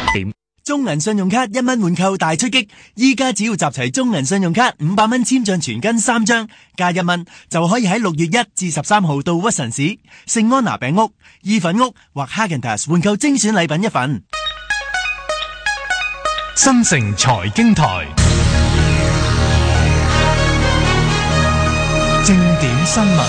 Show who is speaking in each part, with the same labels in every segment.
Speaker 1: 點。
Speaker 2: 中銀信用卡1蚊換購大出擊，依家只要集齊中銀信用卡500蚊簽賬全根3張，加1蚊就可以喺6月1至13號到屈臣氏、聖安娜餅屋、意粉屋或 Häagen-Dazs 換購精選禮品1份。
Speaker 1: 新城財經台正點新聞。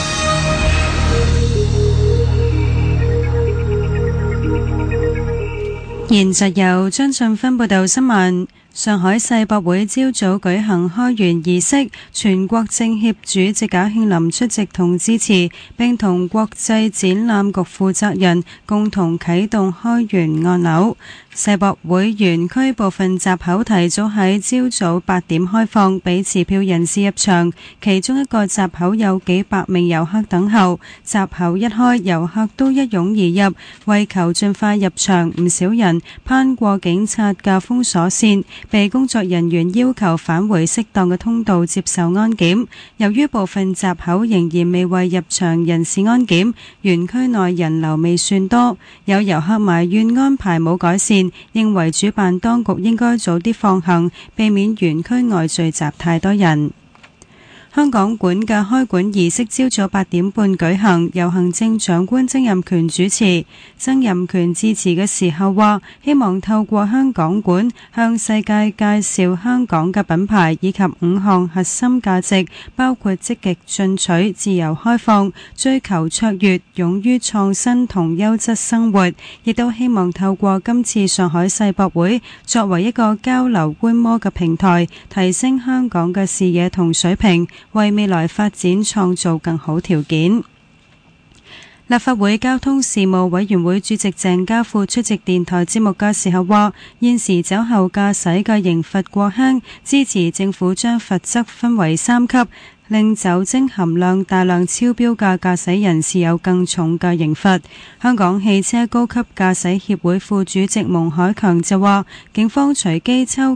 Speaker 3: 現實由張俊芬報道新聞。上海世博會朝早舉行開園儀式，全國政協主席賈慶林出席同致辭，並同國際展覽局負責人共同啟動開園按鈕。世博會園區部分閘口提早喺朝早8點開放，俾持票人士入場。其中一個閘口有幾百名遊客等候，閘口一開，遊客都一擁而入，為求盡快入場，唔少人攀過警察嘅封鎖線，被工作人員要求返回適當嘅通道接受安檢。由於部分閘口仍然未為入場人士安檢，園區內人流未算多。有遊客埋怨安排冇改善，認為主辦當局應該早啲放行，避免園區外聚集太多人。香港館嘅開館儀式朝早8點半舉行，由行政長官曾蔭權主持。曾蔭權致辭嘅時候話，希望透過香港館向世界介紹香港嘅品牌以及5項核心價值，包括積極進取、自由開放、追求卓越、勇於創新同優質生活。亦都希望透過今次上海世博會作為一個交流觀摩嘅平台，提升香港嘅視野同水平，為未來發展創造更好條件。立法會交通事務委員會主席鄭家富出席電台節目嘅時候話，現時酒後駕駛嘅刑罰過輕，支持政府將罰則分為3級，令酒精含量大量超標嘅駕駛人士有更重嘅刑罰。香港汽車高級駕駛協會副主席蒙海強就話，警方隨機抽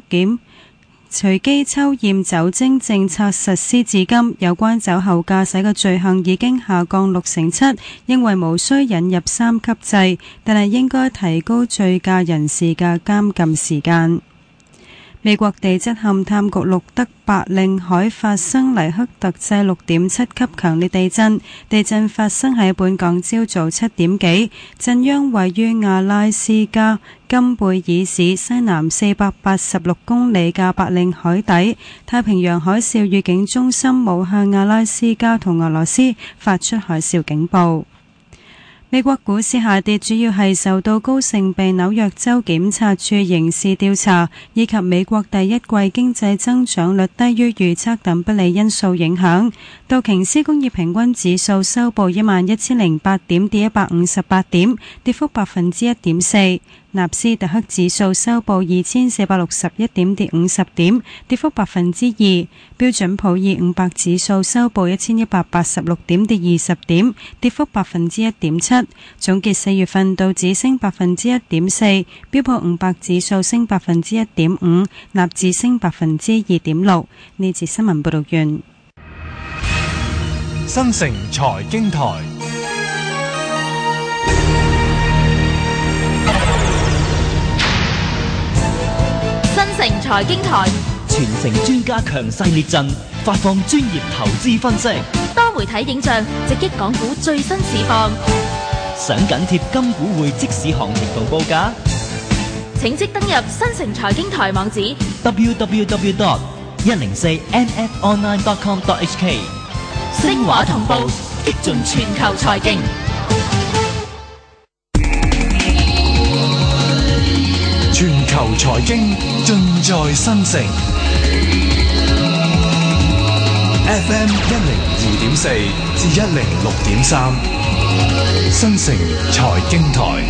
Speaker 3: 驗酒精政策實施至今，有關酒後駕駛嘅罪行已經下降67%，認為無需引入3級制，但係應該提高醉駕人士嘅監禁時間。美國地質勘探局錄得白令海發生黎克特制6.7級強烈地震，地震發生喺本港朝早7點幾，震央位於阿拉斯加金貝爾市西南486公里嘅白令海底。太平洋海嘯預警中心冇向阿拉斯加同俄羅斯發出海嘯警報。美國股市下跌，主要係受到高盛被紐約州檢察處刑事調查，以及美國第一季經濟增長率低於預測等不利因素影響。道瓊斯工業平均指數收報11008點，跌158點，跌幅1.4%。納斯達克指數收報2461點，跌50點，跌幅2%。標準普爾500指數收報1186點，跌20點，跌幅1.7%。總結4月份道指升1.4%，標普500指數升1.5%，納指升2.6%。呢節新聞報道完。
Speaker 1: 新城財經台。
Speaker 4: 新城財經台，
Speaker 5: 全城專家強勢列陣，發放專業投資分析，
Speaker 4: 多媒體影像直擊港股最新市況，
Speaker 5: 想緊貼金股匯即市行情同報價，
Speaker 4: 請即登入新城財經台網址
Speaker 5: www.104nfonline.com.hk，
Speaker 4: 聲畫同步，擊盡全球財經。
Speaker 1: 全球財經盡在新城 FM 102.4至106.3，新城財經台。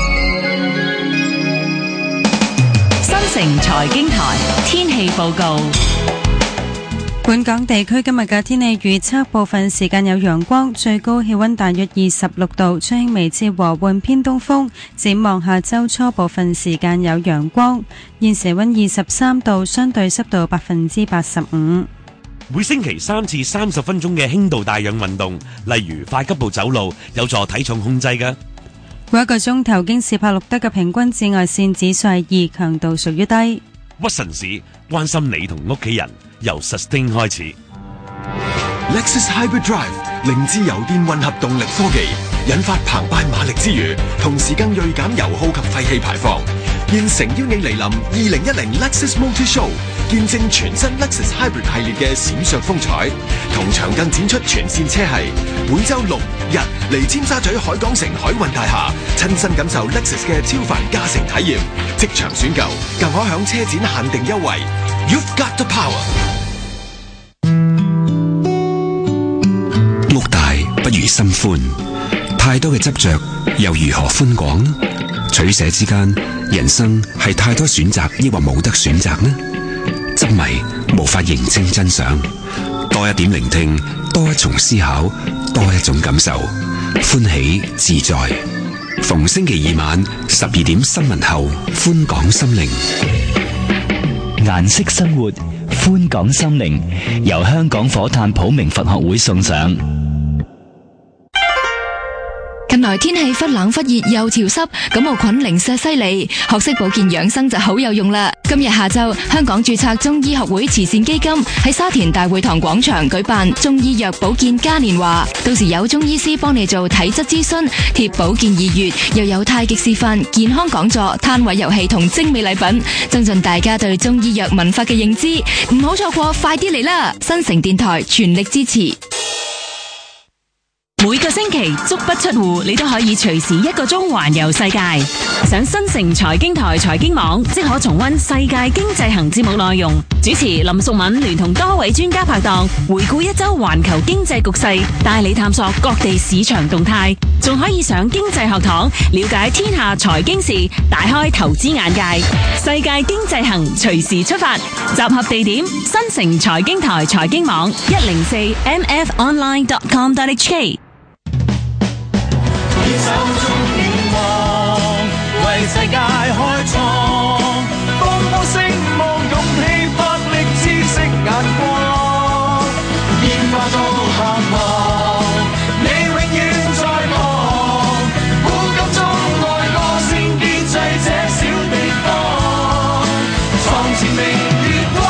Speaker 6: 新城財經台天氣報告。
Speaker 3: 本港地區今日嘅天氣預測，部分時間有陽光，最高氣溫大約26度，吹輕微至和緩偏東風。展望下周初部分時間有陽光，現時溫23度，相對濕度85%。
Speaker 7: 每星期3次30分鐘嘅輕度帶氧運動，例如快急步走路，有助體重控制㗎。
Speaker 3: 過一個鐘頭，京士柏錄得嘅平均紫外線指數係2，強度屬於低。
Speaker 7: 屈臣氏關心你同屋企人，由 Sustain 開始。
Speaker 1: Lexus Hybrid Drive 零至油電混合動力科技，引發澎湃馬力之餘，同時更銳減油耗及廢氣排放。現誠邀你蒞臨2010 Lexus Motor Show，見證全新 Lexus Hybrid 系列嘅閃爍風采，同場更展出全線車系。本周6日嚟尖沙咀海港城海運大廈，親身感受 Lexus 嘅超凡駕乘體驗，即場選購，更可享車展限定優惠。You've got the power。
Speaker 8: 屋大不如心寬，太多嘅執着又如何寬廣？取捨之間，人生係太多選擇，抑或冇得選擇呢？執迷無法認清真相，多一點聆聽，多一重思考，多一種感受，歡喜自在。逢星期二晚12點新聞後，寬廣心靈，
Speaker 5: 顏色生活，寬廣心靈，由香港火炭普明佛學會送上。
Speaker 9: 近來天氣忽冷忽熱又潮濕，感冒菌零舍犀利，學識保健養生就好有用啦。今日下晝，香港註冊中醫學會慈善基金喺沙田大會堂廣場舉辦中醫藥保健嘉年華，到時有中醫師幫你做體質諮詢、貼保健2月，又有太極示範、健康講座、攤位遊戲同精美禮品，增進大家對中醫藥文化嘅認知。唔好錯過，快啲嚟啦！新城電台全力支持。
Speaker 6: 每個星期足不出戶，你都可以隨時1個鐘環遊世界。上新城財經台財經網，即可重溫世界經濟行節目內容。主持林淑敏聯同多位專家拍檔，回顧一周環球經濟局勢，帶你探索各地市場動態，仲可以上經濟學堂，了解天下財經事，大開投資眼界。世界經濟行隨時出發，集合地點新城財經台財經網104mfonline.com.hk。
Speaker 10: 手中願望，為世界開創，風波聲望，勇氣魄力，知識眼光，煙花都盼望，你永遠在旁，古今中外歌聲建制這小地方，創前明月光。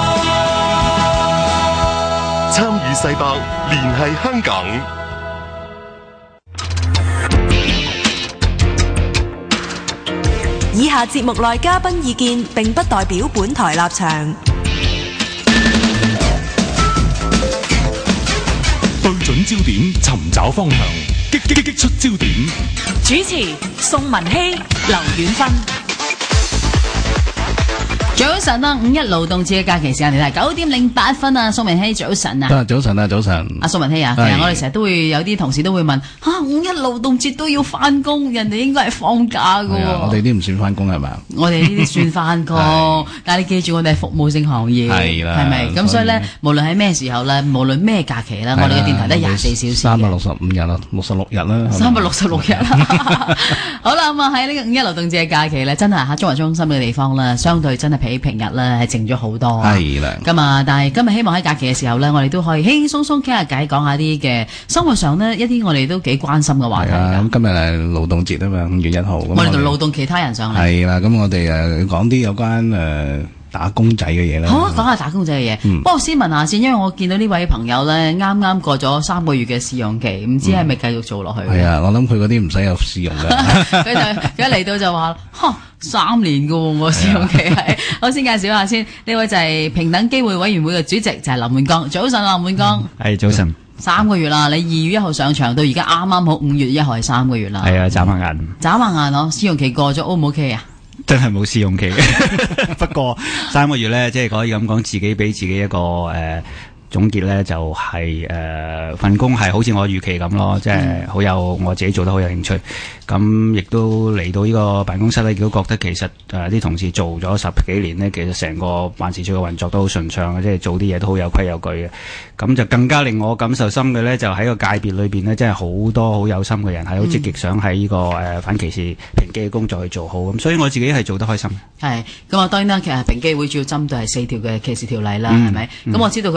Speaker 1: 參與世博，聯繫香港。
Speaker 11: 以下節目內嘉賓意見並不代表本台立場。
Speaker 1: 對準焦點，尋找方向，擊出焦點。
Speaker 6: 主持宋文希、劉遠芬。
Speaker 12: 早晨啊，5一勞動節嘅假期時間嚟係9點08分啊，宋文希早晨啊。
Speaker 13: 早晨啊，早晨。
Speaker 12: 阿宋文希啊，其實我哋成日都會有啲同事都會問，吓5一勞動節都要翻工，人哋應該係放假噶。
Speaker 13: 我哋啲唔算翻工係咪？
Speaker 12: 我哋呢啲算翻工，但係你記住我哋係服務性行業，係啦，係咪？咁所以咧，無論喺咩時候咧，無論咩假期啦，我哋嘅電台都24小時
Speaker 13: ，365日啦，66日啦
Speaker 12: ，366日啦。好啦，咁啊喺呢個5一勞動節嘅假期咧，真係喺中環中心嘅地方啦，相對真係比平日咧係靜咗好多。係啦。咁啊，但係今日希望喺假期嘅時候咧，我哋都可以輕輕鬆鬆傾下偈，講下啲嘅生活上呢一啲我哋都幾關心嘅話題。
Speaker 13: 咁今日係勞動節啊嘛，5月1號。
Speaker 12: 我哋就勞動其他人上嚟。
Speaker 13: 係啦，咁我哋講啲有關打工仔嘅嘢啦。
Speaker 12: 好啊，講下打工仔嘅嘢。不過先問下先，因為我見到呢位朋友咧，啱啱過咗3個月嘅試用期，唔知係咪繼續做落去？
Speaker 13: 係啊，我諗佢嗰啲唔使有試用嘅。
Speaker 12: 佢一嚟到就話，3年㗎喎，我試用期係。我先介紹下先，呢位就係平等機會委員會嘅主席，就係林煥光。早晨，林煥光。
Speaker 14: 係早晨。
Speaker 12: 3個月啦，你2月1號上場到而家啱啱好5月1號係3個月啦。
Speaker 14: 係啊，眨下眼。
Speaker 12: 眨下眼咯，試用期過咗 O 唔 OK 啊？
Speaker 14: 真係冇試用期嘅，不過3個月咧，即係可以咁講，自己俾自己一個總結咧，就係份工係好似我預期咁咯，即係好有我自己做得好有興趣。咁亦都嚟到呢個辦公室咧，亦都覺得其實啲同事做咗10幾年呢，其實成個辦事處嘅運作都好順暢嘅，即係做啲嘢都好有規有矩嘅。咁就更加令我感受深嘅咧，就喺個界別裏邊呢，真係好多好有心嘅人，係好積極想喺呢個反歧視平機嘅工作去做好。咁所以我自己係做得開心。
Speaker 12: 係咁啊，當然啦，其實平機會主要針對係4條嘅歧視條例啦，係咪？咁我知道你有啲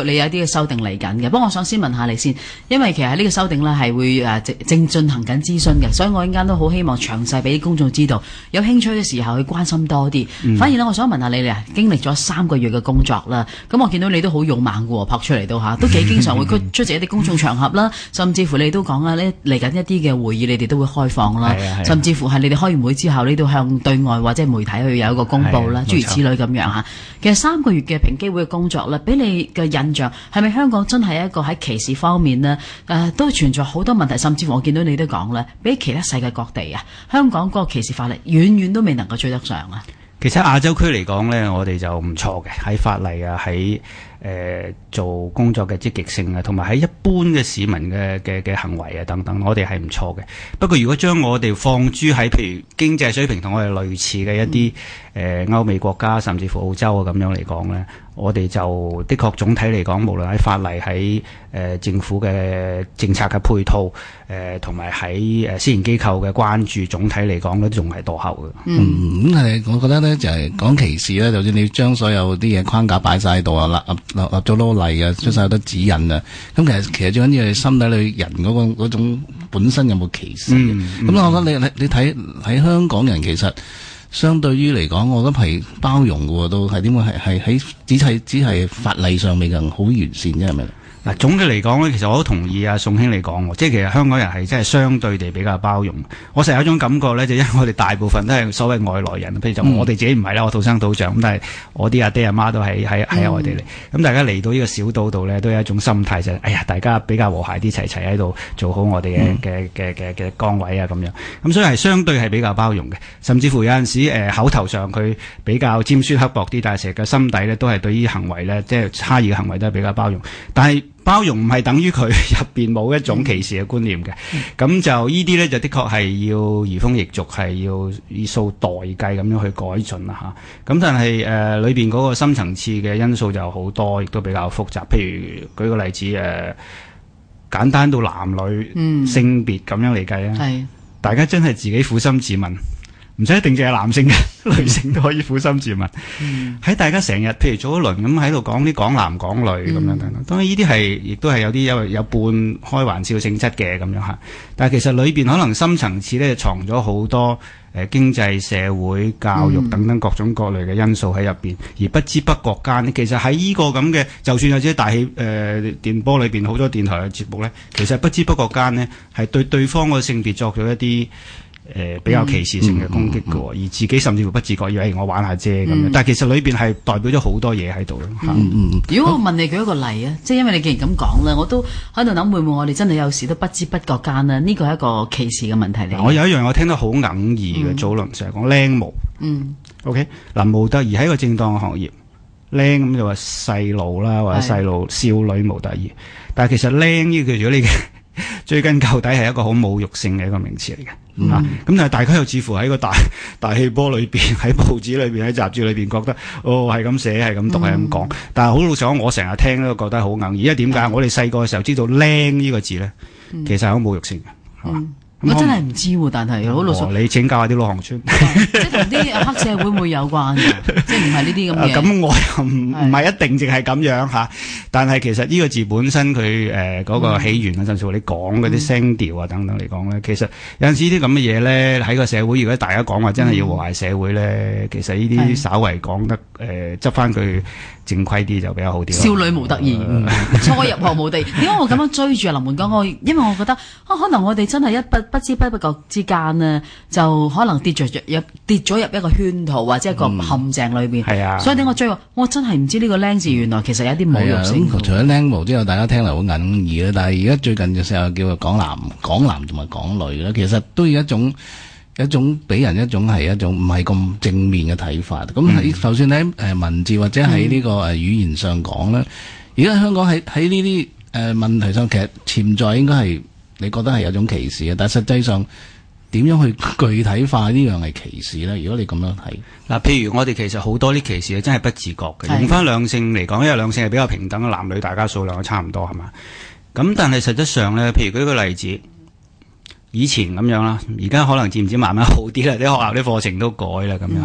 Speaker 12: 個修訂嚟緊嘅。不過我想先問下你先，因為其實呢個修訂呢係會正進行緊諮詢嘅，所以我陣間都好希望詳細俾公眾知道，有興趣嘅時候去關心多啲。反而呢，我想問下你哋經歷咗3個月嘅工作啦，咁我見到你都好勇猛嘅喎，撲出嚟都幾經常會出席一啲公眾場合啦，甚至乎你都講啦，嚟緊一啲嘅會議你哋都會開放啦，甚至乎係你哋開完會之後，你都向對外或者媒體去有一個公佈啦，諸如此類咁樣嚇。其實3個月嘅平機會嘅工作咧，俾你嘅印象係咪香港真係一個喺歧視方面呢？都存在好多問題，甚至乎我見到你都講咧，比其他世界各地啊，香港嗰個歧視法例遠遠都未能夠追得上啊。
Speaker 14: 其實亞洲區嚟講咧，我哋就唔錯嘅，喺法例啊，喺做工作嘅積極性啊，同埋喺一般嘅市民嘅行為啊等等，我哋係唔錯嘅。不過如果將我哋放諸喺譬如經濟水平同我哋類似嘅一啲歐美國家，甚至乎澳洲啊咁樣嚟講咧，我哋就的確總體嚟講，無論喺法例喺政府嘅政策嘅配套同埋喺私營機構嘅關注，總體嚟講咧仲係落後嘅。
Speaker 13: 咁係我覺得咧就係講歧視咧，就算你將所有啲嘢框架擺晒喺度啊，立咗多例啊，出晒好多指引啊，咁其實最緊要係心底裏人嗰種本身有冇歧視。咁我覺得你睇喺香港人其實相對於嚟講，我覺得係包容嘅喎，都係點解係喺只係法例上未更好完善啫，係咪？
Speaker 14: 嗱，總嘅嚟講咧，其實我都同意阿宋兄你講，即係其實香港人係真係相對地比較包容。我成日有一種感覺咧，就因為我哋大部分都係所謂外來人，譬如就我哋自己唔係啦，我土生土長咁，但係我啲阿爹阿媽都喺外地嚟，咁大家嚟到呢個小島度咧，都有一種心態就係，哎呀，大家比較和諧啲，齊喺度做好我哋嘅崗位啊咁樣。咁所以係相對係比較包容嘅，甚至乎有陣時口頭上佢比較尖酸刻薄啲，但係成日嘅心底咧都係對於行為咧，即係差異嘅行為都係比較包容，但係包容唔係等於佢入邊冇一種歧視嘅觀念嘅，咁就呢啲咧就的確係要移風易俗，係要以數代計咁樣去改進啦嚇。咁但係裏邊嗰個深層次嘅因素就好多，亦都比較複雜。譬如舉個例子簡單到男女性別咁樣嚟計啊，大家真係自己撫心自問。唔使一定淨係男性嘅，女性都可以撫心自問。喺大家成日譬如做一輪咁喺度講啲港男港女咁樣等等，當然呢啲係亦都係有啲有半開玩笑性質嘅咁樣嚇。但係其實裏邊可能深層次咧藏咗好多經濟、社會、教育等等各種各類嘅因素喺入邊，而不知不覺間其實喺呢個咁嘅，就算有啲大氣電波裏邊好多電台嘅節目咧，其實不知不覺間呢係對對方個性別作咗一啲比較歧視性嘅攻擊嘅，而自己甚至乎不自覺以為我玩下啫咁樣，但係其實裏邊係代表咗好多嘢喺度咯。
Speaker 12: 如果我問你舉一個例啊，即係因為你既然咁講啦，我都喺度諗會唔會我哋真係有時都不知不覺間啦，呢個係一個歧視嘅問題嚟。
Speaker 14: 我有一樣我聽得好哽耳嘅，早輪成日講靚模。OK 嗱，模特兒係一個正當嘅行業，靚咁就話細路啦，或者細路少女模特兒，但係其實靚呢個如果你追根究底係一個好侮辱性嘅一個名詞嚟嘅。咁但係大家又似乎喺個大氣波裏邊，喺報紙裏邊，喺雜誌裏邊覺得係咁寫，係咁讀，係咁講。但係好老實講，我成日聽都覺得好哽耳。因為點解？我哋細個嘅時候知道靚呢個字咧，其實係好侮辱性嘅，係嘛？
Speaker 12: 我真係唔知喎，但係好老實。
Speaker 14: 你請教下啲老行村，
Speaker 12: 即係同啲黑社會會有關嘅，即係唔係呢啲咁嘅。
Speaker 14: 咁我又唔係一定淨係咁樣嚇，但係其實呢個字本身佢嗰個起源啊，甚至乎你講嗰啲聲調啊等等嚟講咧，其實有陣時啲咁嘅嘢咧喺個社會，如果大家講話真係要和諧社會咧，其實呢啲稍為講得執翻佢正規啲就比較好啲。
Speaker 12: 少女模特兒，初入學模特兒，點解我咁樣追住林門講？因為我覺得可能我哋真係不知不覺之間呢，就可能跌咗入一個圈套或者一個陷阱裏邊。係啊，所以點我追我真係唔知呢個靚字原來其實有啲侮辱性。
Speaker 13: 除咗靚模之後，大家聽嚟好哽耳啦。但係而家最近嘅時候叫做港男同埋港女咧，其實都有一種俾人一種係一種唔係咁正面嘅睇法。咁喺就算喺文字或者喺呢個語言上講咧，而家香港喺呢啲問題上，其實潛在應該係你覺得係有種歧視嘅，但係實際上點樣去具體化呢樣係歧視咧？如果你咁樣睇，
Speaker 14: 嗱，譬如我哋其實好多啲歧視真係不自覺嘅。用翻兩性嚟講，因為兩性係比較平等嘅，男女大家數量都差唔多係嘛。咁但係實質上咧，譬如舉個例子，以前咁樣啦，而家可能漸漸慢慢好啲啦，啲學校啲課程都改啦咁樣。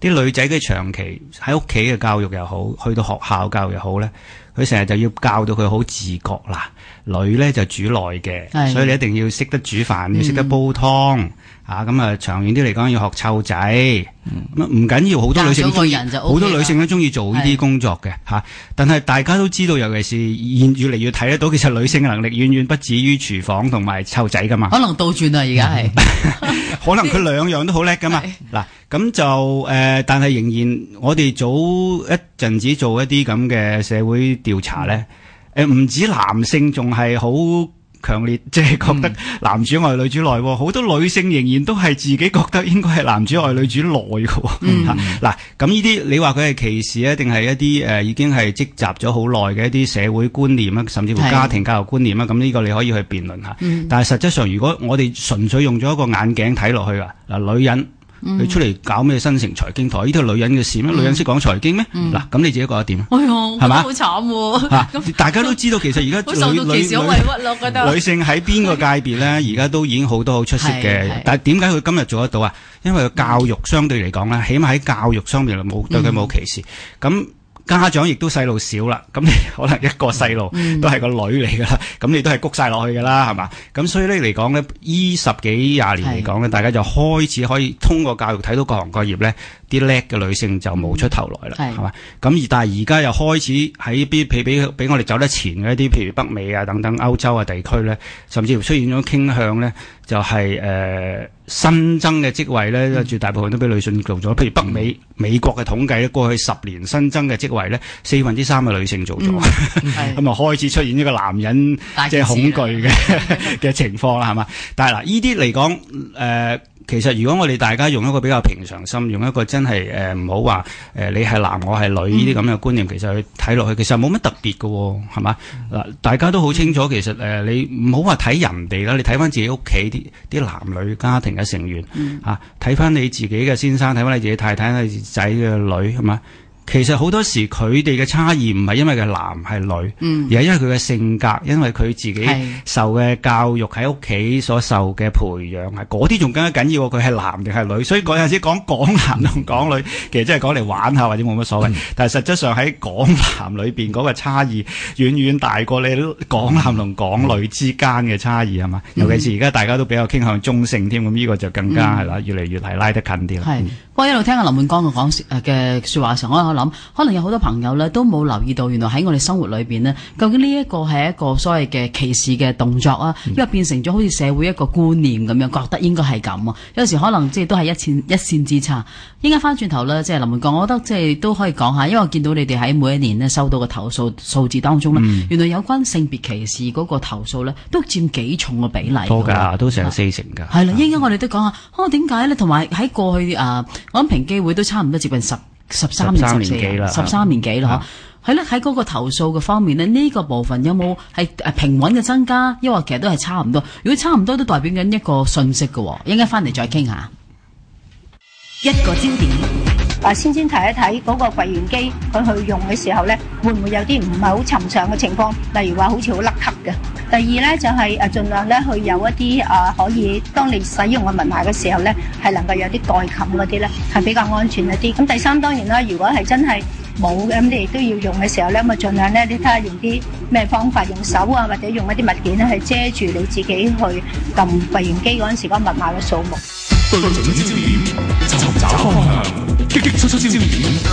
Speaker 14: 啲女仔嘅長期喺屋企嘅教育又好，去到學校教育又好咧，佢成日就要教到佢好自覺啦。女咧就煮耐嘅，所以你一定要識得煮飯，要識得煲湯。咁啊，長遠啲嚟講要學湊仔，唔緊要，好多女性好多女性都中意做呢啲工作嘅嚇。但係大家都知道，尤其是越嚟越睇得到，其實女性嘅能力遠遠不止於廚房同埋湊仔噶嘛。
Speaker 12: 可能倒轉啦，而家係，
Speaker 14: 可能佢兩樣都好叻噶嘛。嗱，咁就但係仍然我哋早一陣子做一啲咁嘅社會調查咧，唔止男性仲係好強烈，即係覺得男主外女主內，好多女性仍然都係自己覺得應該係男主外女主內嘅。嗱，咁呢啲你話佢係歧視啊，定係一啲已經係積集咗好耐嘅一啲社會觀念啊，甚至乎家庭教育觀念啊，咁呢個你可以去辯論下。但係實質上，如果我哋純粹用咗一個眼鏡睇落去嗱，女人佢出嚟搞咩新城財經台？呢啲係女人嘅事咩？女人識講財經咩？嗱，咁你自己覺得點？
Speaker 12: 哎呀，係嘛？好慘喎！
Speaker 14: 大家都知道，其實而家
Speaker 12: 受到歧視好委屈咯，覺得
Speaker 14: 女性喺邊個界別咧，而家都已經好多好出色嘅。但係點解佢今日做得到啊？因為個教育相對嚟講咧，起碼喺教育上面冇對佢冇歧視。咁家長亦都細路少啦，咁你可能一個細路都係個女嚟噶啦，咁你都係谷晒落去噶啦，係嘛？咁所以咧嚟講咧，依10幾20年嚟講咧，大家就開始可以通過教育睇到各行各業咧，啲叻嘅女性就冒出頭來啦，係嘛？咁但係而家又開始喺啲比我哋走得前嘅一啲，譬如北美啊等等歐洲啊地區咧，甚至乎出現咗傾向咧，就係新增嘅職位咧，絕大部分都俾女性做咗。譬如美國嘅統計咧，過去10年新增嘅職位咧，3/4係女性做咗，咁啊開始出現呢個男人即係恐懼嘅情況啦，係嘛？但係嗱，呢啲嚟講其實如果我哋大家用一個比較平常心，用一個真係唔好話你係男我係女呢啲咁嘅觀念，其實去睇落去，其實冇乜特別嘅，係嘛？嗱，大家都好清楚，其實你唔好話睇人哋啦，你睇翻自己屋企啲男女家庭嘅成員睇翻你自己嘅先生，睇翻你自己太太、你仔嘅女，係嘛？其實好多時佢哋嘅差異唔係因為佢男係女，而係因為佢嘅性格，因為佢自己受嘅教育喺屋企所受嘅培養，係嗰啲仲更加緊要。佢係男定係女，所以嗰陣時講港男同港女，其實真係講嚟玩下或者冇乜所謂。但係實質上喺港男裏邊嗰個差異遠遠大過你港男同港女之間嘅差異，係嘛？尤其是而家大家都比較傾向中性添，咁呢個就更加係啦，越嚟越係拉得近啲啦。
Speaker 12: 不過一路聽阿林煥光嘅說話嘅時候，我諗可能有好多朋友咧都冇留意到，原來喺我哋生活裏邊呢，究竟呢一個係一個所謂嘅歧視嘅動作啊，因為變成咗好似社會一個觀念咁樣，覺得應該係咁啊。有時可能即係都係一線之差。應該翻轉頭咧，即係林煥光，我覺得即係都可以講下，因為我見到你哋喺每一年呢收到嘅投訴數字當中呢，原來有關性別歧視嗰個投訴呢，都佔幾重嘅比例。
Speaker 14: 多㗎，都成40%㗎。
Speaker 12: 係啦，應該我哋都講下，點解呢？同埋喺過去我諗平機會都差唔多接近13年幾啦，13年幾啦，係啦。喺嗰個投訴嘅方面呢，呢個部分有冇係平穩嘅增加，抑或其實都係差唔多？如果差唔多，都代表緊一個訊息嘅。一陣間翻嚟再傾下。
Speaker 15: 一個焦點，先睇一睇嗰個櫃員機佢去用嘅時候咧，會唔會有啲唔係好尋常嘅情況？例如話好似好甩級嘅。第二咧就係盡量咧去有一啲可以當你使用嘅文牌嘅時候咧，係能夠有啲蓋冚嗰啲咧，係比較安全一啲。咁第三當然啦，如果係真係冇嘅，咁你亦都要用嘅時候咧，咁盡量咧，你睇下用啲咩方法，用手啊或者用一啲物件咧，係遮住你自己去撳櫃員機嗰陣時嗰個密碼嘅數目。
Speaker 10: 對準焦點，尋找方向，擊出焦點。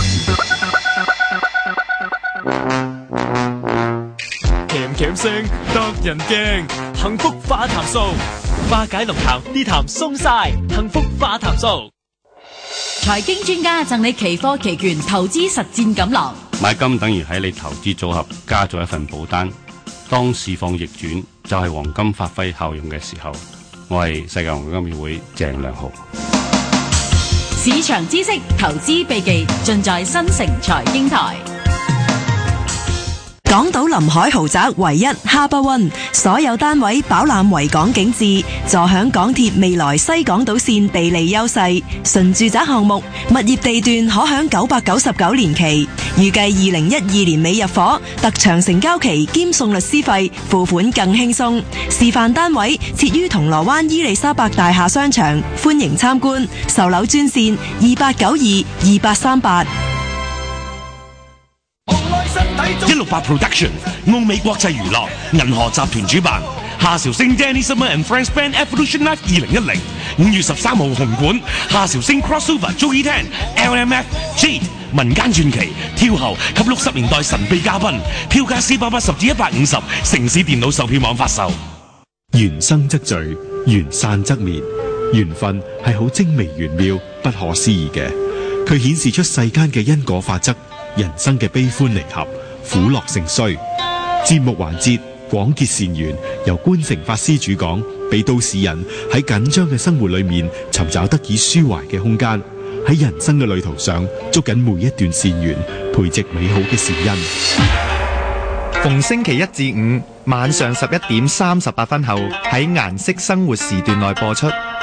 Speaker 10: 鉗鉗聲得人驚，幸福化痰素，化解龍痰，啲痰鬆晒，幸福化痰素。
Speaker 4: 財經專家贈你期貨期權投資實戰錦囊。
Speaker 16: 買金等於喺你投資組合加咗一份保單，當市況逆轉，就係黃金發揮效用嘅時候。我係世界黃金協會鄭良豪。
Speaker 4: 市場知識、投資秘技，盡在新城財經台。
Speaker 11: 港島臨海豪宅唯一 Harbour One， 所有單位飽覽維港景致，坐享港鐵未來西港島線地理優勢。純住宅項目，物業地段可享999年期，預計2012年尾入伙，特長成交期兼送律師費，付款更輕鬆。示範單位設於銅鑼灣伊利沙伯大廈商場，歡迎參觀。售樓專線28922838。
Speaker 7: 168 Production 澳美國際娛樂銀河集團主辦夏韶聲 Danny Summer and Friends Band Evolution Live 2010 5月13號紅館夏韶聲 Crossover Joey Tan LMF Jade 民間傳奇跳后及60年代神秘嘉賓，票價480至150，城市電腦售票網發售。
Speaker 17: 緣生則聚，緣散則滅，緣分係好精微玄妙、不可思議嘅，佢顯示出世間嘅因果法則，人生嘅悲歡離合，苦樂盛衰。節目環節廣結善緣，由觀誠法師主講，俾都市人喺緊張嘅生活裏面尋找得以舒懷嘅空間，喺人生嘅旅途上捉緊每一段善緣，培植美好嘅善因。
Speaker 18: 逢星期一至五晚上11點38分後喺顏色生活時段內播出。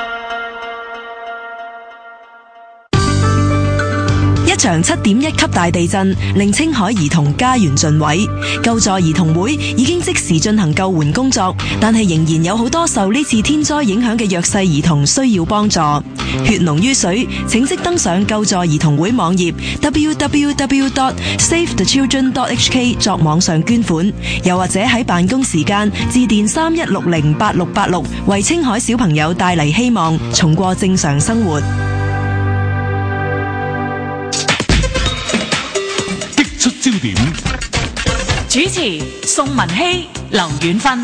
Speaker 11: 一場7.1級大地震令青海兒童家園盡毀，救助兒童會已經即時進行救援工作，但係仍然有好多受呢次天災影響嘅弱勢兒童需要幫助。血濃於水，請即登上救助兒童會網頁 www.savethechildren.hk 作網上捐款，又或者喺辦公時間致電31608686，為青海小朋友帶嚟希望，重過正常生活。
Speaker 7: 出焦點，
Speaker 4: 主持宋文希、劉遠芬。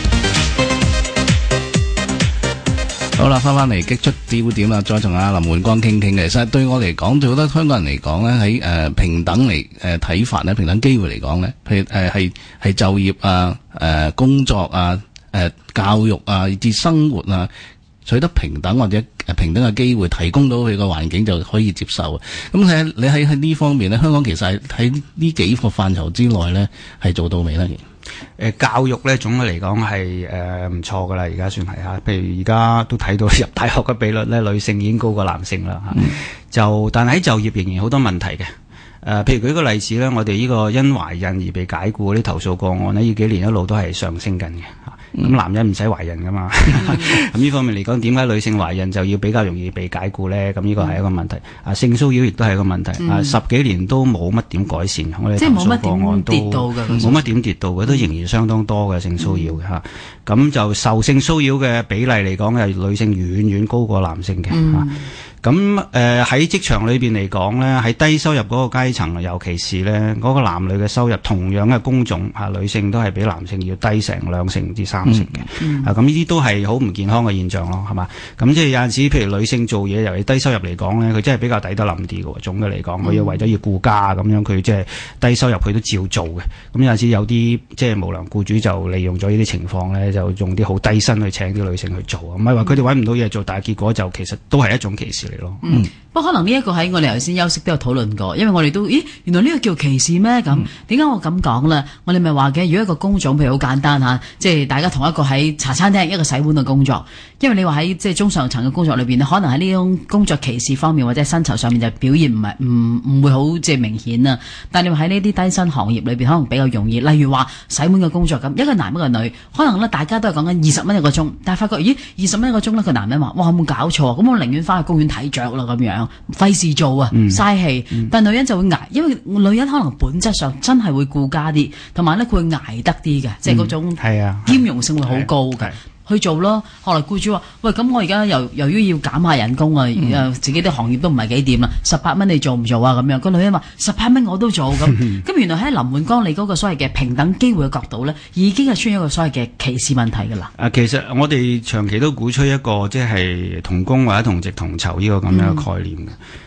Speaker 13: 好啦，翻嚟激出焦點啦，再同阿林煥光傾傾嘅。其實對我嚟講，對好多香港人嚟講咧，喺平等嚟睇法咧，平等機會嚟講咧，譬如係就業啊、工作啊、教育啊，以至生活啊，取得平等或者平等嘅機會，提供到佢個環境就可以接受。咁你喺呢方面咧，香港其實喺呢幾個範疇之內咧，係做到未咧？
Speaker 14: 教育咧總嘅嚟講係唔錯噶啦，而家算係嚇。譬如而家都睇到入大學嘅比率咧，女性已經高過男性啦嚇。但係喺就業仍然好多問題嘅。譬如舉個例子咧，我哋呢個因懷孕而被解僱嗰啲投訴個案呢，呢幾年一路都係上升緊嘅。咁男人唔使懷孕噶嘛，咁呢方面嚟講，點解女性懷孕就要比較容易被解僱咧？咁呢個係一個問題。性騷擾亦都係一個問題。10幾年都冇乜點改善，我哋投訴個案都冇乜點跌到嘅，都仍然相當多嘅性騷擾嘅嚇。咁就受性騷擾嘅比例嚟講，係女性遠遠高過男性嘅嚇。咁喺職場裏邊嚟講咧，喺低收入嗰個階層，尤其是咧嗰個男女嘅收入同樣嘅工種嚇，女性都係比男性要低成2成至3成嘅。咁呢啲都係好唔健康嘅現象咯，係嘛？咁即係有陣時，譬如女性做嘢，尤其低收入嚟講咧，佢真係比較抵得諗啲嘅。總嘅嚟講，佢要為咗要顧家咁樣，佢即係低收入佢都照做嘅。咁有陣時有啲即係無良僱主就利用咗呢啲情況咧，就用啲好低薪去請啲女性去做，唔係話佢哋揾唔到嘢做，但係結果就其實都係一種歧視。
Speaker 12: 不過可能呢一個喺我哋頭先休息都有討論過，因為我哋都原來呢個叫歧視咩？咁點解我咁講咧？我哋咪話嘅，如果一個工種譬如好簡單嚇，即係大家同一個喺茶餐廳一個洗碗嘅工作，因為你話喺即係中上層嘅工作裏邊咧，可能喺呢種工作歧視方面或者薪酬上面就表現唔會好即係明顯啊。但係你話喺呢啲低薪行業裏邊，可能比較容易。例如話洗碗嘅工作咁，一個男一個女，可能咧大家都係講緊20蚊一個鐘，但係發覺20蚊一個鐘咧，個男人話：哇，有冇搞錯啊？咁我寧願翻去公園睇雀啦咁樣。費事做啊，嘥氣。但女人就會捱，因為女人可能本質上真係會顧家啲，同埋咧佢會捱得啲嘅，即係嗰種兼容性會好高嘅。去做咯。後來僱主話：喂，咁我而家由於要減下人工啊，自己啲行業都唔係幾掂啦，18蚊你做唔做啊？咁樣個女人話：18蚊我都做咁。咁原來喺林煥光你嗰個所謂嘅平等機會嘅角度咧，已經係出現一個所謂嘅歧視問題㗎啦。
Speaker 14: 其實我哋長期都鼓吹一個即係同工或者同值同酬呢個咁樣嘅概念嘅。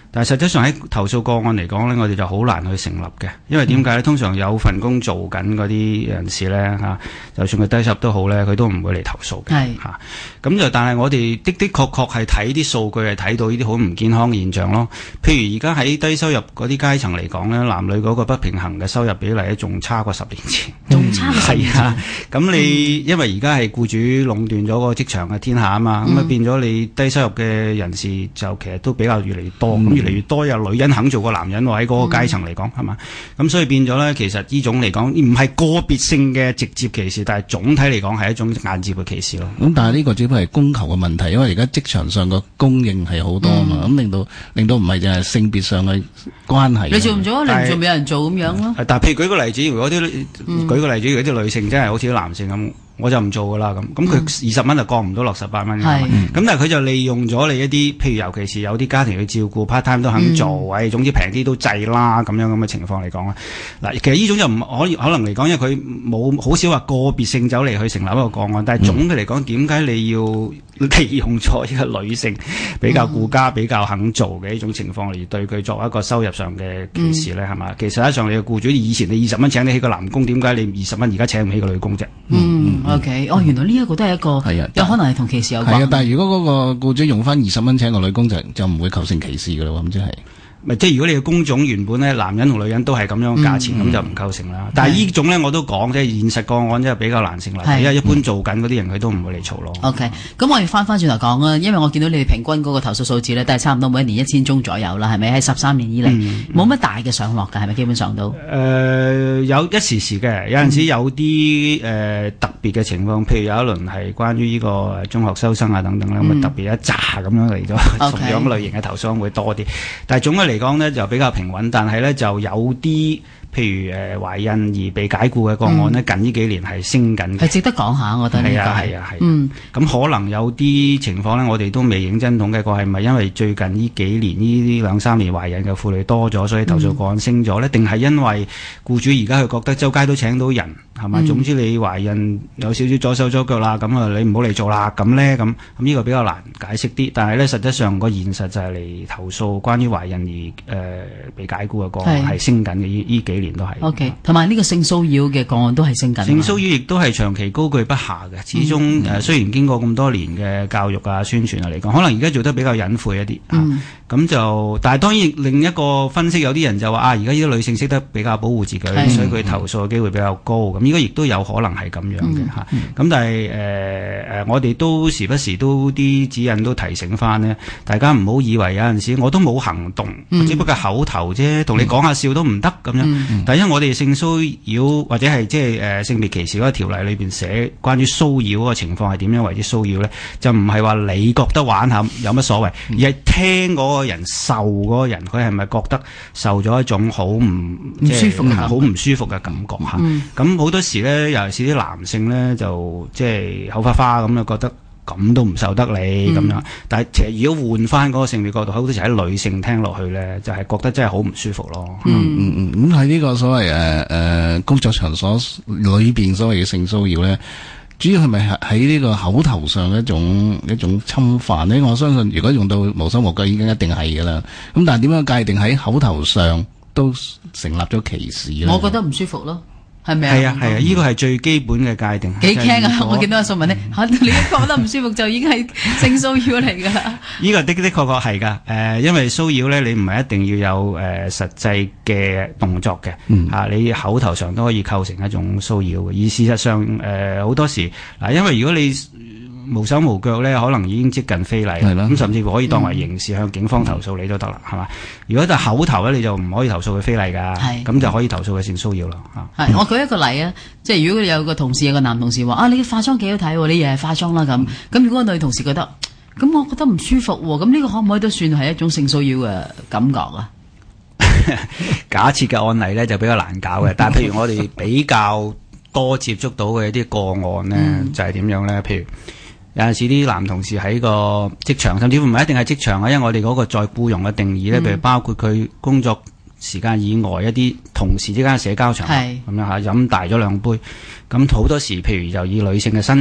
Speaker 14: 但係實際上喺投訴個案嚟講咧，我哋就好難去成立嘅，因為點解咧？通常有份工做緊嗰啲人士咧嚇，就算佢低收入都好咧，佢都唔會嚟投訴嘅嚇。咁就但係我哋的確係睇啲數據係睇到呢啲好唔健康嘅現象咯。譬如而家喺低收入嗰啲階層嚟講咧，男女嗰個不平衡嘅收入比例咧，仲差過10年前。
Speaker 12: 仲差過10年前。
Speaker 14: 係啊，咁你因為而家係僱主壟斷咗個職場嘅天下啊嘛，咁啊變咗你低收入嘅人士就其實都比較越嚟越多，咁越嚟越多有女人肯做過男人喎，喺嗰個階層嚟講係嘛，咁所以變咗咧，其實呢種嚟講唔係個別性嘅直接歧視，但係總體嚟講係一種間接嘅歧視咯。
Speaker 13: 咁但係呢個只不過係供求嘅問題，因為而家職場上個供應係好多啊嘛，咁令到唔係淨係性別上嘅關係。
Speaker 12: 你做唔做啊？你唔做，冇人做咁樣咯。
Speaker 14: 但係譬如舉個例子，如果啲女性真係好似啲男性咁。我就唔做噶啦咁佢20蚊就降唔到落18蚊嘅，咁但係佢就利用咗你一啲，譬如尤其是有啲家庭去照顧 part time 都肯做，總之平啲都制啦咁樣咁嘅情況嚟講啦。嗱，其實呢種就唔可能嚟講，因為佢冇好少話個別性走嚟去成立一個個案，但係總嘅嚟講，點解你要利用咗一個女性比較顧家、比較肯做嘅呢種情況嚟對佢作為一個收入上嘅歧視咧？係嘛？其實實際上你嘅僱主以前你20蚊請得起個男工，點解你20蚊而家請唔起個女工啫
Speaker 12: ？OK，原來呢一個都係一個，有可能係同歧視有關。
Speaker 13: 係啊，但係如果嗰個僱主用翻20蚊請個女工就唔會構成歧視㗎啦，咁即係。
Speaker 14: 即係如果你嘅工種原本咧，男人同女人都係咁樣價錢，咁就唔構成啦。但係呢種咧，我都講即係現實個案，即係比較難成立，因為一般做緊嗰啲人佢都唔會嚟嘈咯。
Speaker 12: OK，咁我哋翻轉頭講啊，因為我見到你哋平均嗰個投訴數字咧，都係差唔多每一年1000宗左右啦，係咪？喺13年以嚟，冇乜大嘅上落㗎，係咪？基本上都
Speaker 14: 有一時時嘅，有陣時有啲特別嘅情況，譬如有一輪係關於呢個中學收生啊等等啦，咁特別一紮咁樣嚟咗，同樣類型嘅投訴會多啲。但係總嘅嚟講呢，就比較平穩，但係呢，就有啲譬如懷孕而被解僱嘅個案呢，近呢幾年係升緊嘅，
Speaker 12: 係值得講下，我覺得呢個係。
Speaker 14: 咁可能有啲情況呢，我哋都未認真統計過，係咪因為最近呢幾年呢2-3年懷孕嘅婦女多咗，所以投訴個案升咗呢？定係因為僱主而家佢覺得周街都請到人係嘛？總之你懷孕有少少左手左腳啦，咁啊你唔好嚟做啦咁呢？咁呢個比較難解釋啲。但係呢，實際上個現實就係嚟投訴關於懷孕而被解僱嘅個案係升緊嘅，呢幾年都係。
Speaker 12: OK， 同埋呢個性騷擾嘅個案都係升緊。
Speaker 14: 性騷擾亦都係長期高居不下嘅，始終雖然經過咁多年嘅教育啊、宣傳啊嚟講，可能而家做得比較隱晦一啲。咁就，但係當然另一個分析，有啲人就話而家呢啲女性識得比較保護自己，所以佢投訴嘅機會比較高。咁呢個亦都有可能係咁樣嘅嚇。咁但係我哋都時不時都啲指引都提醒翻呢，大家唔好以為有陣時我都冇行動，只不過口頭啫，同你講下笑都唔得咁樣。但係因為我哋性騷擾或者係即係性別歧視嗰個條例裏邊寫關於騷擾嗰個情況係點樣為之騷擾咧，就唔係話你覺得玩下有乜所謂，而係聽嗰個人受嗰個人，佢係咪覺得受咗一種好唔舒服、好唔舒服嘅感覺嚇？咁好多時咧，尤其是啲男性咧，就即係口花花咁就覺得咁都唔受得你咁樣。但係其實如果換翻嗰個性別角度，好多時喺女性聽落去咧，就係覺得真係好唔舒服咯。
Speaker 13: 咁喺呢個所謂工作場所裏邊所謂嘅性騷擾咧，主要係咪喺呢個口頭上一種侵犯呢？我相信如果用到無手無腳已經一定係噶啦。咁但係點樣界定喺口頭上都成立咗歧視咧？
Speaker 12: 我覺得唔舒服咯。係咪啊？
Speaker 14: 係啊，呢個係最基本嘅界定。
Speaker 12: 幾驚啊！我見到阿素文咧，你一覺得唔舒服就已經係性騷擾嚟㗎啦。
Speaker 14: 呢個的確係㗎。因為騷擾咧，你唔係一定要有實際嘅動作嘅。你口頭上都可以構成一種騷擾嘅。而事實上，好多時嗱，因為如果你無手無腳咧，可能已經接近非禮，咁甚至乎可以當為刑事向警方投訴你都得啦，係嘛？如果就口頭咧，你就唔可以投訴佢非禮㗎，咁就可以投訴佢性騷擾啦。
Speaker 12: 我舉一個例啊，即係如果有個同事有個男同事話你化妝幾好睇喎，你日日化妝啦咁如果個女同事覺得咁，我覺得唔舒服喎，咁呢個可唔可以都算係一種性騷擾嘅感覺啊？
Speaker 14: 假設嘅案例咧就比較難搞嘅，但係譬如我哋比較多接觸到嘅一啲個案咧，就係點樣咧？譬如有陣時啲男同事喺個職場，甚至乎唔係一定係職場啊，因為我哋嗰個再僱傭嘅定義咧，譬如包括佢工作時間以外一啲同事之間嘅社交場合咁樣嚇，飲大咗2杯，咁好多時譬如就以女性嘅身材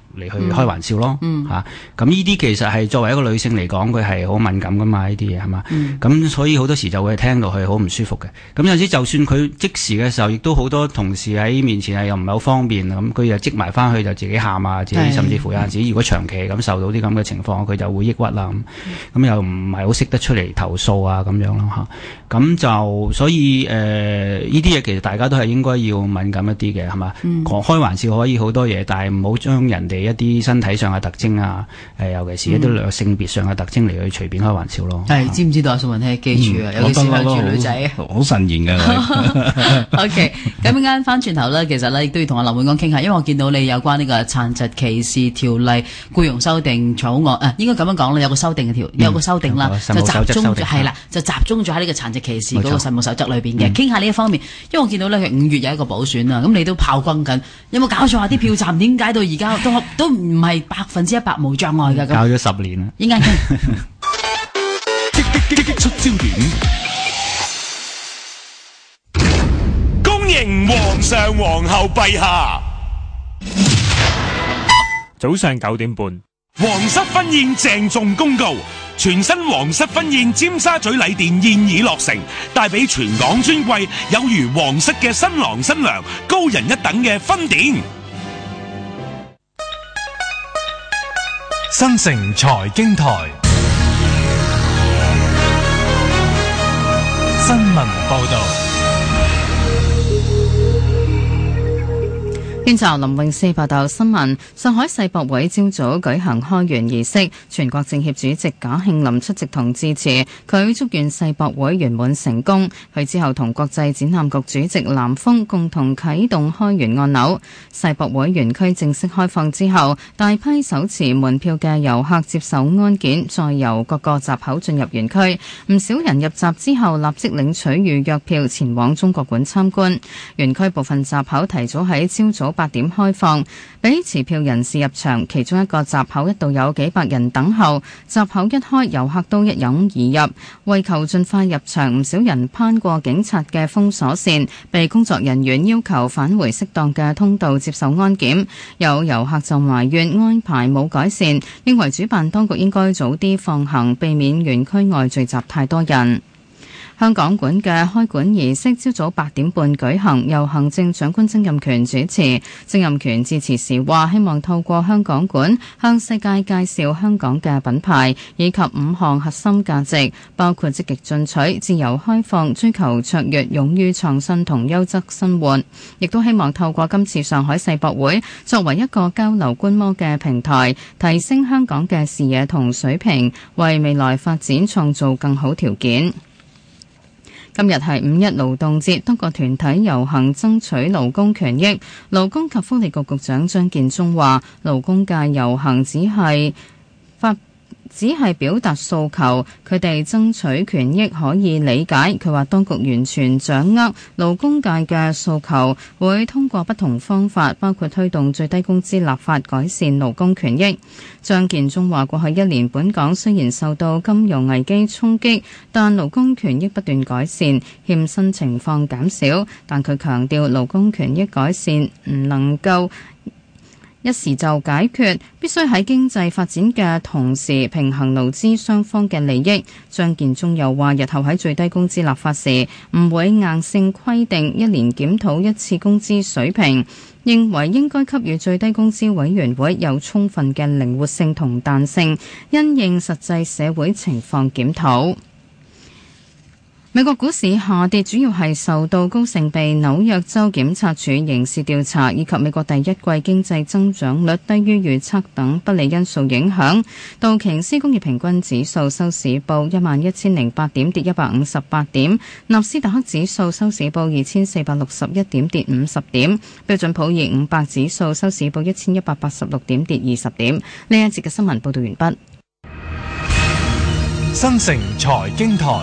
Speaker 14: 嚟去開玩笑咯，咁呢啲其實係作為一個女性嚟講，佢係好敏感噶嘛，呢啲嘢係嘛，咁所以好多時就會聽到佢好唔舒服嘅。咁有陣時就算佢即時嘅時候，亦都好多同事喺面前係又唔係好方便，咁佢又積埋翻去就自己喊啊，自己甚至乎有陣時如果長期咁受到啲咁嘅情況，佢就會抑鬱啦，咁又唔係好識得出嚟投訴啊咁樣咯嚇。咁就所以呢啲嘢其實大家都係應該要敏感一啲嘅係嘛，開玩笑可以好多嘢，但係唔好將人哋一啲身體上嘅特徵啊，尤其是一啲性別上嘅特徵嚟去隨便開玩笑咯。
Speaker 12: 係知唔知道啊？宋雯希記住啊，尤其是向住女仔，
Speaker 13: 好慎言嘅。
Speaker 12: OK， 咁一間翻轉頭咧，其實咧亦都要同阿林永江傾下，因為我見到你有關呢個殘疾歧視條例僱傭修訂草案，應該咁樣講啦，有個修訂嘅有個修訂啦，就集中係啦，就集中咗喺呢個殘疾歧視嗰個實務守則裏邊嘅，傾下呢一方面。因為我見到咧，佢5月有一個補選啊，咁你都炮轟緊，有冇搞錯啊？啲票站點解到而家都唔係100%無障礙㗎？
Speaker 14: 搞咗10年啦，
Speaker 12: 應該傾。
Speaker 7: 激出焦點，恭迎皇上皇后陛下。
Speaker 19: 早上9點半，
Speaker 7: 皇室婚宴鄭重公告，全新皇室婚宴尖沙咀禮殿現已落成，帶俾全港尊貴有如皇室嘅新郎新娘高人一等嘅婚典。
Speaker 19: 新城財經台新聞報道。
Speaker 20: 現在林詠詩報道新聞。上海世博會朝早舉行開園儀式，全國政協主席賈慶林出席同致辭。佢祝願世博會圓滿成功。佢之後同國際展覽局主席藍峰共同啟動開園按鈕。世博會園區正式開放之後，大批手持門票嘅遊客接受安檢，再由各個閘口進入園區。唔少人入閘之後立即領取預約票前往中國館參觀。園區部分閘口提早喺朝早8點開放，俾持票人士入場。其中一個閘口一度有幾百人等候，閘口一開，遊客都一擁而入。為求盡快入場，唔少人攀過警察嘅封鎖線，被工作人員要求返回適當嘅通道接受安檢。有遊客就埋怨安排冇改善，認為主辦當局應該早啲放行，避免園區外聚集太多人。香港館嘅開館儀式朝早8點半舉行，由行政長官曾蔭權主持。曾蔭權致辭時話，希望透過香港館向世界介紹香港嘅品牌，以及5項核心價值，包括積極進取、自由開放、追求卓越、勇於創新同優質生活。亦都希望透過今次上海世博會作為一個交流觀摩嘅平台，提升香港嘅視野同水平，為未來發展創造更好條件。今日係5一勞動節，多個團體遊行爭取勞工權益。勞工及福利局局長張建宗話，勞工界遊行只係表達訴求，佢哋爭取權益可以理解。佢話當局完全掌握勞工界嘅訴求，會通過不同方法，包括推動最低工資立法，改善勞工權益。張建宗話，過去1年本港雖然受到金融危機衝擊，但勞工權益不斷改善，欠薪情況減少。但佢強調勞工權益改善唔能夠一時就解決，必須喺經濟發展嘅同時平衡勞資雙方嘅利益。張建宗又話，日後喺最低工資立法時唔會硬性規定1年檢討1次工資水平，認為應該給予最低工資委員會有充分嘅靈活性同彈性，因應實際社會情況檢討。美國股市下跌，主要係受到高盛被紐約州檢察署刑事調查，以及美國第一季經濟增長率低於預測等不利因素影響。道瓊斯工業平均指數收市報11008點，跌158點；納斯達克指數收市報2461點，跌50點；標準普爾500指數收市報1186點，跌20點。呢一節嘅新聞報道完畢。
Speaker 19: 新城財經台。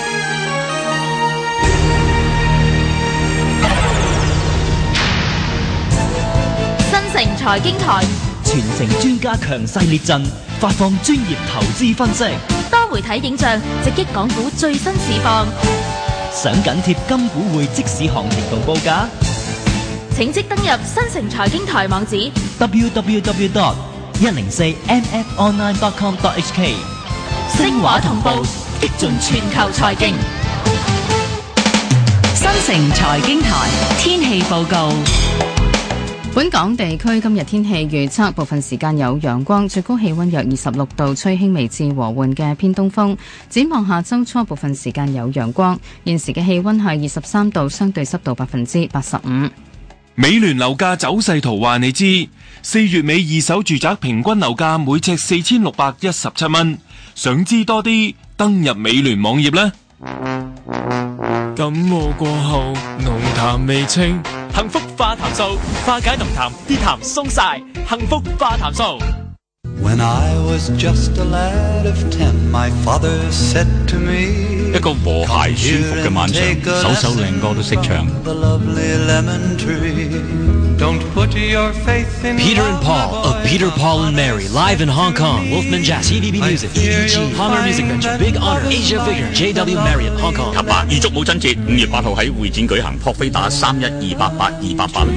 Speaker 4: 新城財經台，
Speaker 5: 全城專家強勢列陣，發放專業投資分析，
Speaker 4: 多媒體影像直擊港股最新市況，
Speaker 5: 想緊貼金股匯即市行情同報價，
Speaker 21: 請即登入新城財經台網址
Speaker 22: www.104mfonline.com.hk，
Speaker 21: 星華同步，激進全球財經。
Speaker 6: 新城財經台天氣報告。
Speaker 20: 本港地區今日天氣預測，部分時間有陽光，最高氣溫約26度，吹輕微至和緩嘅偏東風。展望下周初，部分時間有陽光。現時嘅氣溫係23度，相對濕度85%。
Speaker 23: 美聯樓價走勢圖話你知，4月尾二手住宅平均樓價每尺4617蚊。想知多啲，登入美聯網頁啦。
Speaker 19: 感冒過後，濃痰未清，幸福化痰素化解濃痰，啲痰鬆晒，幸福化痰素。
Speaker 10: When I was just a lad of 10, my father said to me,
Speaker 24: 一個和諧舒服嘅晚上，首首靚歌都識唱。
Speaker 25: Peter and Paul of Peter, Paul and Mary live in Hong Kong, Wolfman Jazz, TVB Music, EG, Honor Music Venture, Big Honor, Asia Figure, JW Marriott, Hong Kong。
Speaker 24: 及埋預祝母親節5月8號喺會展舉行，撲飛打31288。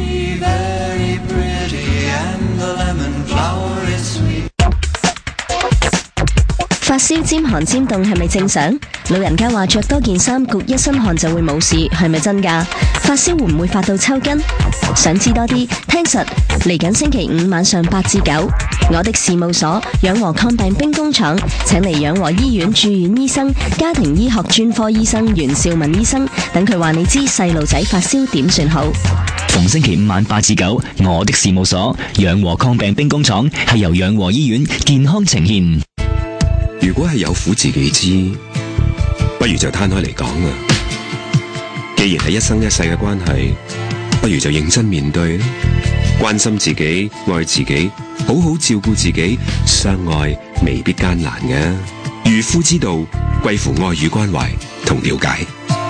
Speaker 26: 發燒尖寒尖凍係咪正常？老人家話着多件衫焗一身汗就會冇事，係咪真㗎？發燒會唔會發到抽筋？想知多啲，聽實嚟緊星期5晚上8至9，我的事務所養和抗病兵工廠請嚟養和醫院住院醫生、家庭醫學專科醫生袁兆文醫生，等佢話你知細路仔發燒點算好。
Speaker 5: 逢星期5晚8至9，我的事務所養和抗病兵工廠係由養和醫院健康呈現。
Speaker 8: 如果係有苦自己知，不如就攤開嚟講啦。既然係一生一世嘅關係，不如就認真面對啦。關心自己，愛自己，好好照顧自己，相愛未必艱難嘅。漁夫之道，貴乎愛與關懷同了解。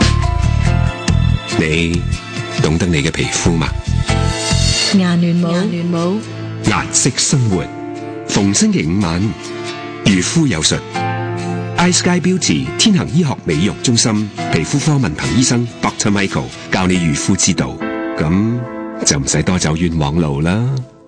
Speaker 8: 你懂得你嘅皮膚嗎？
Speaker 11: 顏聯舞，
Speaker 8: 顏色生活，逢星期5晚。漁夫有術 ，I Sky Beauty 天行醫學美容中心皮膚科文憑醫生 Dr. Michael 教你漁夫之道，咁就唔使多走冤枉路啦。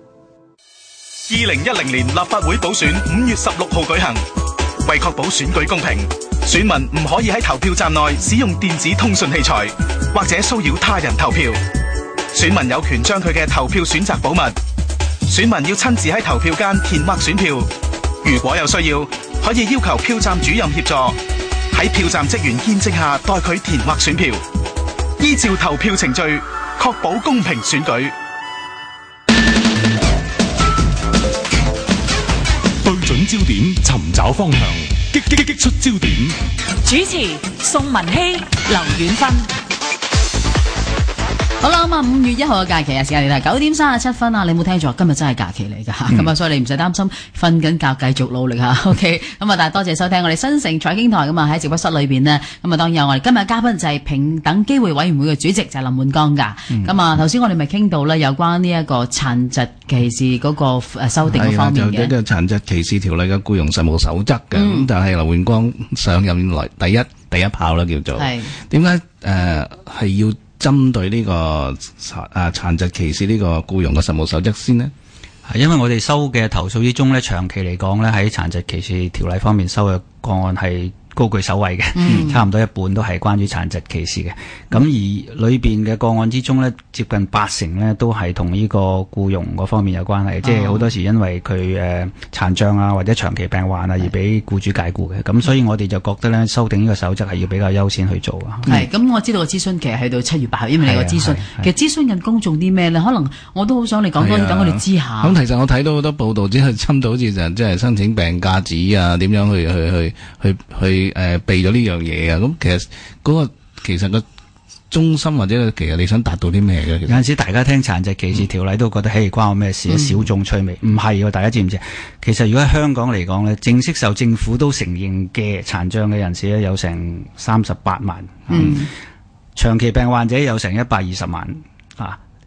Speaker 27: 2010年立法會補選5月16號舉行，為確保選舉公平，選民唔可以喺投票站內使用電子通訊器材或者騷擾他人投票。選民有權將佢嘅投票選擇保密，選民要親自喺投票間填劃選票。如果有需要，可以要求票站主任協助，喺票站職員見證下代佢填劃選票，依照投票程序，確保公平選舉。
Speaker 7: 對準焦點，尋找方向，擊出焦點。
Speaker 4: 主持宋文希、劉遠芬。
Speaker 12: 好啦，咁啊5月1號嘅假期啊，時間嚟到9點37分啊，你冇聽錯，今日真係假期嚟㗎吓，咁啊，所以你唔使擔心，瞓緊覺繼續努力吓 ，OK， 咁啊，但係多謝收聽我哋新城財經台咁啊，喺直播室裏邊呢，咁啊，當然我哋今日嘉賓就係平等機會委員會嘅主席就係林滿江㗎，咁啊，頭先我哋咪傾到咧有關呢一個殘疾歧視嗰個修訂嗰方面嘅，
Speaker 13: 就呢個殘疾歧視條例嘅僱傭實務守則嘅，咁但係林滿江上任來第一炮啦叫做，點解係要針對呢個殘疾歧視呢個僱傭嘅實務守則先呢？
Speaker 14: 係因為我哋收嘅投訴之中咧，長期嚟講咧喺殘疾歧視條例方面收嘅個案係高居首位嘅，差唔多一半都係關於殘疾歧視嘅。咁而裏邊嘅個案之中咧，接近80%咧都係同呢個僱傭嗰方面有關係，即係好多時因為佢殘障啊或者長期病患啊而俾僱主解僱嘅。咁所以我哋就覺得咧修訂呢個守則係要比較優先去做啊。
Speaker 12: 係咁，我知道個諮詢期係到7月8號，因為你個諮詢其實諮詢緊公眾啲咩咧？可能我都好想你講多啲，等我哋知下。
Speaker 13: 咁其實我睇到好多報道，只係針到好似就即係申請病假紙啊，點樣去避咗呢樣嘢啊！咁其實個中心或者其實你想達到啲咩嘅？
Speaker 14: 有陣時大家聽殘疾歧視條例都覺得嘿關我咩事啊？小眾趣味，唔係喎，大家知唔知？其實如果喺香港嚟講咧，正式受政府都承認嘅殘障嘅人士咧有成38萬，長期病患者有成120萬啊。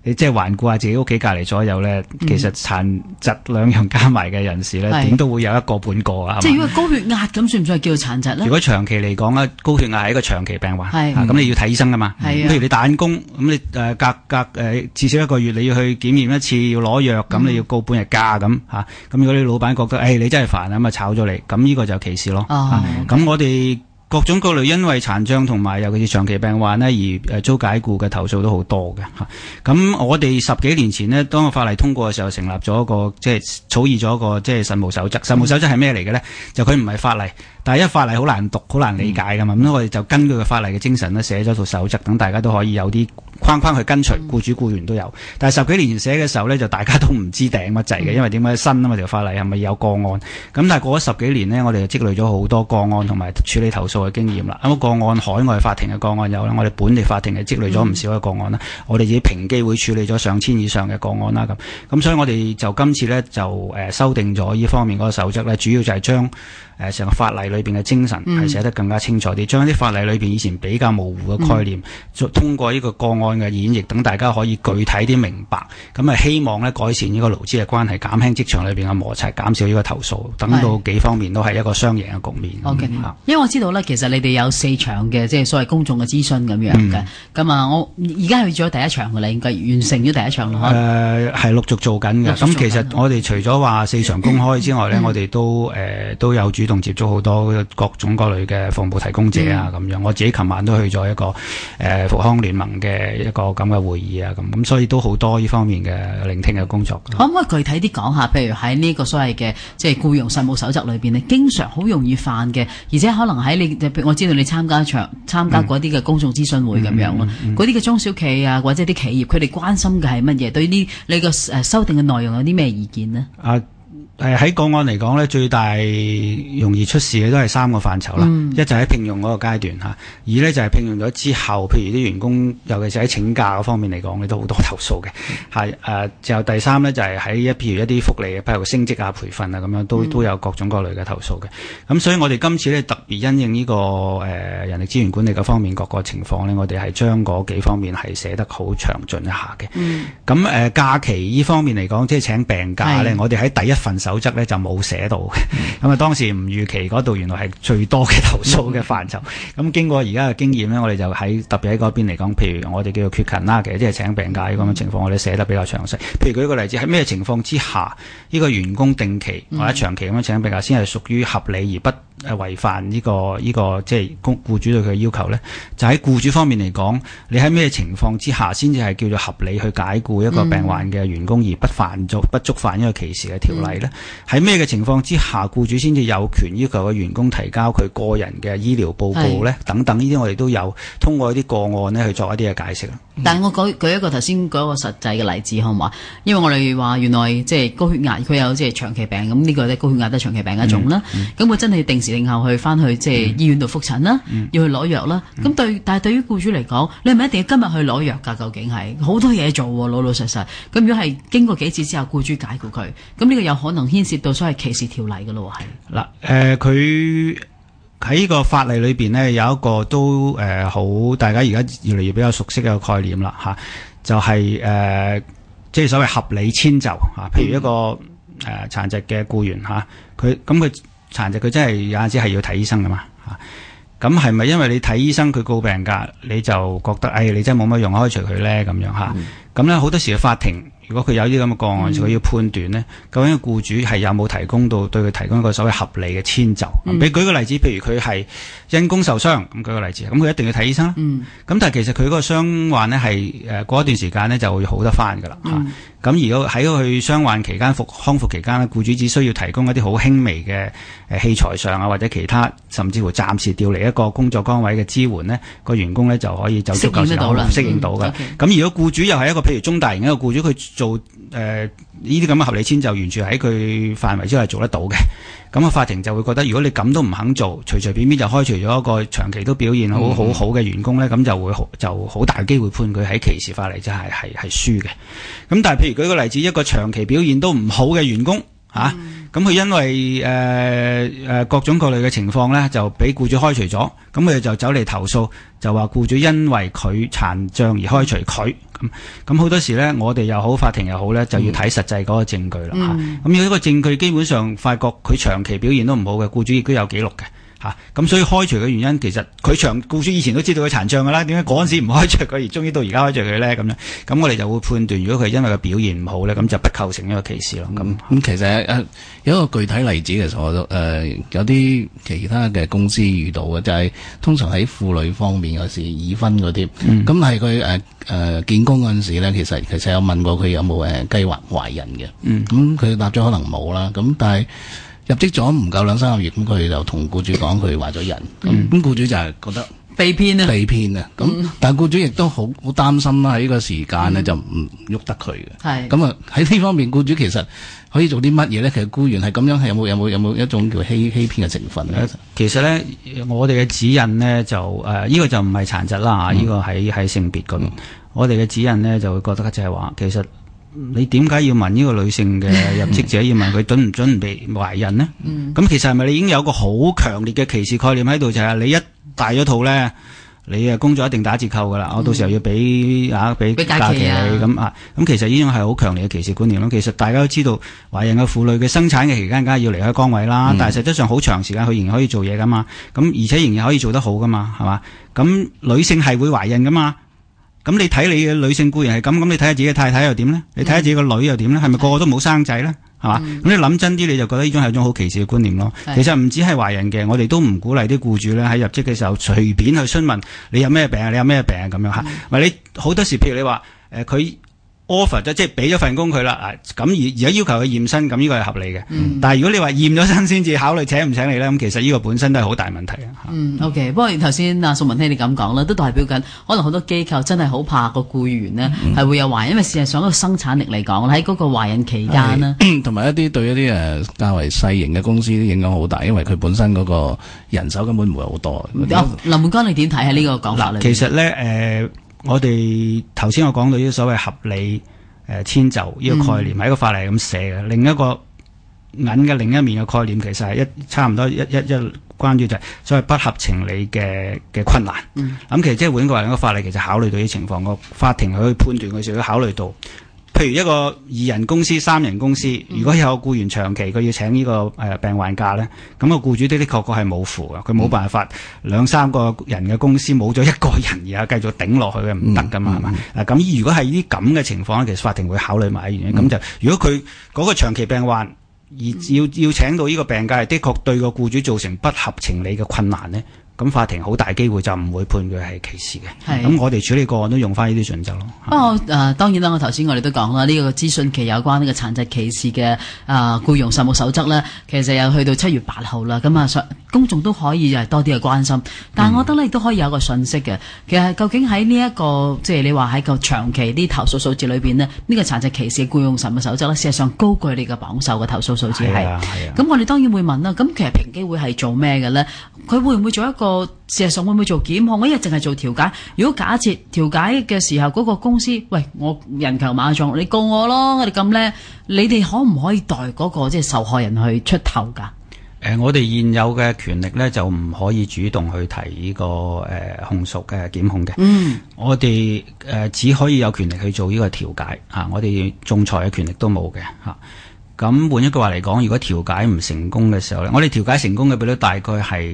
Speaker 14: 你即係環顧下自己屋企隔離左右咧，其實殘疾兩樣加埋嘅人士咧，點都會有一個半個啊。
Speaker 12: 即係如果高血壓咁，算唔算係叫做殘疾咧？
Speaker 14: 如果長期嚟講咧，高血壓係一個長期病患，咁你要睇醫生噶嘛。譬如你打緊工，咁你隔至少1個月你要去檢驗一次，要攞藥，咁你要告半日假咁嚇。咁如果你老闆覺得你真係煩啊，咁啊炒咗你，咁呢個就歧視咯。咁我哋各種各類因為殘障同埋尤其是長期病患呢而遭解僱嘅投訴都好多嘅嚇。咁我哋10幾年前呢，當個法例通過嘅時候，成立咗一個即係草擬咗一個即係實務守則。實務守則係咩嚟嘅呢？就佢唔係法例，但係一法例好難讀、好難理解噶嘛。咁我哋就根據個法例嘅精神呢，寫咗套守則，等大家都可以有啲框框去跟隨，僱主僱員都有。但係10幾年前寫嘅時候呢，就大家都唔知頂乜滯嘅，因為點解新啊嘛條法例係咪有個案？咁但係過咗10幾年呢，我哋就積累咗好多個案同埋處理投訴嘅經驗啦。咁個案海外法庭嘅個案有啦，我哋本地法庭係積累咗唔少嘅個案啦。我哋自己平機會處理咗上千以上嘅個案啦。咁所以我哋就今次呢，就修訂咗呢方面嗰個守則呢，主要就係將成個法例裏邊嘅精神係寫得更加清楚啲，將啲法例裏邊以前比較模糊嘅概念，通過呢個個案嘅演繹，等大家可以具體啲明白。咁啊，希望呢改善呢個勞資嘅關係，減輕職場裏邊嘅摩擦，減少呢個投訴，等到幾方面都係一個雙贏嘅局面。
Speaker 12: 因為我知道呢，其實你哋有4場嘅即係所謂公眾嘅諮詢咁樣嘅。咁啊，我而家去咗第1場㗎啦，應該完成咗第1場咯。
Speaker 14: 係陸續做緊嘅。咁其實我哋除咗話4場公開之外呢，我哋都有主動接觸好多各種各類嘅服務提供者啊咁樣。我自己琴晚都去咗一個復康聯盟嘅一個咁嘅會議啊咁所以都好多呢方面嘅聆聽嘅工作。
Speaker 12: 可唔可以具體啲講下？譬如喺呢個所謂嘅即係僱傭實務守則裏邊呢，經常好容易犯嘅，而且可能喺你我知道你參加過啲嘅公眾諮詢會咁樣咯，嗰啲嘅中小企啊或者啲企業，佢哋關心嘅係乜嘢？對呢你個修訂嘅內容有啲咩意見呢？
Speaker 14: 喺個案嚟講呢，最大容易出事嘅都係3個範疇啦。一就喺聘用嗰個階段嚇，二呢就係聘用咗之後，譬如啲員工，尤其是喺請假嗰方面嚟講，你都好多投訴嘅。就第3呢，就係喺譬如一啲福利，譬如升職啊、培訓啊咁樣，都有各種各類嘅投訴嘅。咁所以我哋今次呢，特別因應呢個人力資源管理嗰方面各個情況呢，我哋係將嗰幾方面係寫得好詳盡一下嘅。咁假期呢方面嚟講，即係請病假呢，我哋喺第1份守則呢就冇寫到嘅。咁當時唔預期嗰度原來係最多嘅投訴嘅範疇。咁經過而家嘅經驗呢，我哋就特別喺嗰邊嚟講，譬如我哋叫做缺勤啦，其實即係請病假呢咁嘅情況，我哋寫得比較詳細。譬如舉個例子，喺咩情況之下呢個員工定期或者長期咁樣請病假先係屬於合理而不違反呢個即係僱主對佢嘅要求呢？就喺僱主方面嚟講，你喺咩情況之下先至係叫做合理去解僱一個病患嘅員工而不觸犯呢個歧視嘅條例呢？喺咩嘅情況之下，僱主先至有權要求個員工提交佢個人嘅醫療報告呢？等等呢啲我哋都有通過一啲個案呢去作一啲嘅解釋。
Speaker 12: 但係我舉一個頭先嗰個實際嘅例子好唔好啊？因為我哋話原來即係高血壓，佢有即係長期病，咁呢個咧高血壓都係長期病一種啦。咁佢真係定時定候去翻去即係醫院度復診啦，要去攞藥啦。但係對於僱主嚟講，你係咪一定要今日去攞藥㗎？究竟係好多嘢做喎，老老實實。咁如果係經過幾次之後，僱主解僱佢，咁呢個有可能牽涉到所謂歧視條例㗎咯，係
Speaker 14: 嗱佢。喺呢個法例裏邊呢，有一個都好大家而家越嚟越比較熟悉嘅概念啦嚇，就係即係所謂合理遷就嚇。譬如一個殘疾嘅僱員嚇，佢殘疾佢真係有陣時係要睇醫生噶嘛嚇。咁係咪因為你睇醫生佢告病假，你就覺得你真係冇乜用開除佢咧咁樣嚇？咁咧好多時嘅法庭，如果佢有啲咁嘅個案，佢要判斷呢，究竟個僱主係有冇提供到對佢提供一個所謂合理嘅遷就。俾舉個例子，譬如佢係因公受傷，咁舉個例子，咁佢一定要睇醫生。咁但係其實佢嗰個傷患呢係過一段時間呢就會好得翻㗎啦。咁如果喺佢傷患期間康復期間呢，僱主只需要提供一啲好輕微嘅器材上啊或者其他，甚至乎暫時調離一個工作崗位嘅支援呢，個員工呢就可以走足夠時間適應到㗎。咁如果僱主又係一個譬如中大型一個僱主，佢做呢啲咁嘅合理遷就，完全喺佢範圍之內做得到嘅。咁個法庭就會覺得，如果你咁都唔肯做，隨隨便便就開除咗一個長期都表現好嘅員工呢，咁就好大機會判佢喺歧視法例之下係輸嘅。咁但係譬如舉個例子，一個長期表現都唔好嘅員工， 嚇。咁佢因為各種各類嘅情況咧，就俾僱主開除咗，咁佢就走嚟投訴，就話僱主因為佢殘障而開除佢。咁好多時咧，我哋又好，法庭又好咧，就要睇實際嗰個證據啦嚇。咁如果一個證據基本上發覺佢長期表現都唔好嘅，僱主亦都有記錄嘅。咁所以開除嘅原因，其實佢僱主以前都知道佢殘障㗎啦，點解嗰陣時唔開除佢，而終於到而家開除佢咧？咁樣，咁我哋就會判斷，如果佢因為個表現唔好咧，咁就不構成一個歧視咯。
Speaker 13: 咁其實有一個具體例子，其實我都有啲其他嘅公司遇到嘅，就係通常喺婦女方面有時已婚嗰啲，咁係佢見工嗰陣時咧，其實有問過佢有冇計劃懷孕嘅，咁佢答咗可能冇啦，咁但係入職咗唔夠2-3個月，咁佢就同僱主講佢懷咗孕，咁僱主就係覺得
Speaker 12: 被騙啊，
Speaker 13: 咁但係僱主亦都好擔心啦，喺呢個時間咧就唔喐得佢嘅，
Speaker 12: 係
Speaker 13: 咁啊喺呢方面僱主其實可以做啲乜嘢咧？其實僱員係咁樣係有冇一種叫欺騙嘅成分咧？
Speaker 14: 其實咧，我哋嘅指引咧就呢個就唔係殘疾啦，呢個喺性別嗰邊，我哋嘅指引咧就會覺得就係話其實。你點解要問呢個女性嘅入職者要問佢準唔準備懷孕呢？咁其實係咪你已經有個好強烈嘅歧視概念喺度？就係你一大咗肚咧，你工作一定打折扣噶啦，我到時候要俾假期你咁啊。咁其實呢種係好強烈嘅歧視觀念咯。其實大家都知道，懷孕嘅婦女嘅生產嘅期間，梗係要離開崗位啦。但係實質上好長時間，佢仍然可以做嘢噶嘛。咁而且仍然可以做得好噶嘛，係嘛？咁女性係會懷孕噶嘛？咁你睇你嘅女性僱員係咁，咁你睇下自己嘅太太又點呢？你睇下自己個女又點呢？係咪個個都冇生仔呢？係嘛？咁你諗真啲，你就覺得呢種係一種好歧視嘅觀念咯。其實唔止係懷孕嘅，我哋都唔鼓勵啲僱主咧喺入職嘅時候隨便去詢問你有咩病啊，你有咩病啊咁樣嚇。或者你好多時，譬如你話佢offer 咗即係俾咗份工佢啦，咁而家要求佢驗身，咁呢個係合理嘅。但係如果你話驗咗身先至考慮請唔請你咧，咁其實呢個本身都係好大問題啊。
Speaker 12: OK， 不過頭先阿宋雯希你咁講啦，都代表緊可能好多機構真係好怕個僱員呢係會有懷孕，因為事實上嗰個生產力嚟講喺嗰個懷孕期間呢，
Speaker 13: 同埋一啲對一啲較為細型嘅公司影響好大，因為佢本身嗰個人手根本唔會好多。
Speaker 12: 林煥光你點睇喺呢個講法裏？
Speaker 14: 其實咧我哋頭先我講到呢個所謂合理遷就呢個概念係一個法例咁寫嘅，另一個銀嘅另一面嘅概念其實係差唔多一關於就係所謂不合情理嘅困難。咁其實即係換句話，一個法例其實考慮到啲情況，個法庭去判斷嘅時候要考慮到。譬如一個2人公司、3人公司，如果有僱員長期佢要請呢個病患假咧，咁個僱主的確係冇符嘅，佢冇辦法2-3個人嘅公司冇咗一個人而家繼續頂落去嘅唔得噶嘛，係嘛？咁如果係呢啲咁嘅情況咧，其實法庭會考慮埋原因。咁就如果佢嗰個長期病患而要請到呢個病假，係的確對個僱主造成不合情理嘅困難咧。咁法庭好大機會就唔會判佢係歧視嘅。咁我哋處理個案都用翻呢啲準則咯。
Speaker 12: 不過當然啦，我頭先我哋都講啦，呢個諮詢期有關呢個殘疾歧視嘅僱傭實務守則咧，其實又去到7月8號啦。咁啊，公眾都可以多啲嘅關心。但係我覺得咧，亦都可以有個訊息嘅。其實究竟喺呢一個即係你話喺個長期啲投訴數字裏邊呢，呢個殘疾歧視僱傭實務守則咧，事實上高過你嘅榜首嘅投訴數字係。咁我哋當然會問啦。咁其實平機會係做咩嘅咧？佢會唔會做一個事實上會唔會做檢控？因為淨係做調解。如果假設調解嘅時候嗰個公司，喂，我人求馬壯，你告我咯，我哋咁叻，你哋可唔可以代嗰個即係受害人去出頭㗎？
Speaker 14: 我哋現有嘅權力咧就唔可以主動去提呢個控訴嘅檢控嘅。我哋只可以有權力去做呢個調解嚇，我哋仲裁嘅權力都冇嘅嚇。咁換一句話嚟講，如果調解唔成功嘅時候咧，我哋調解成功嘅比率大概係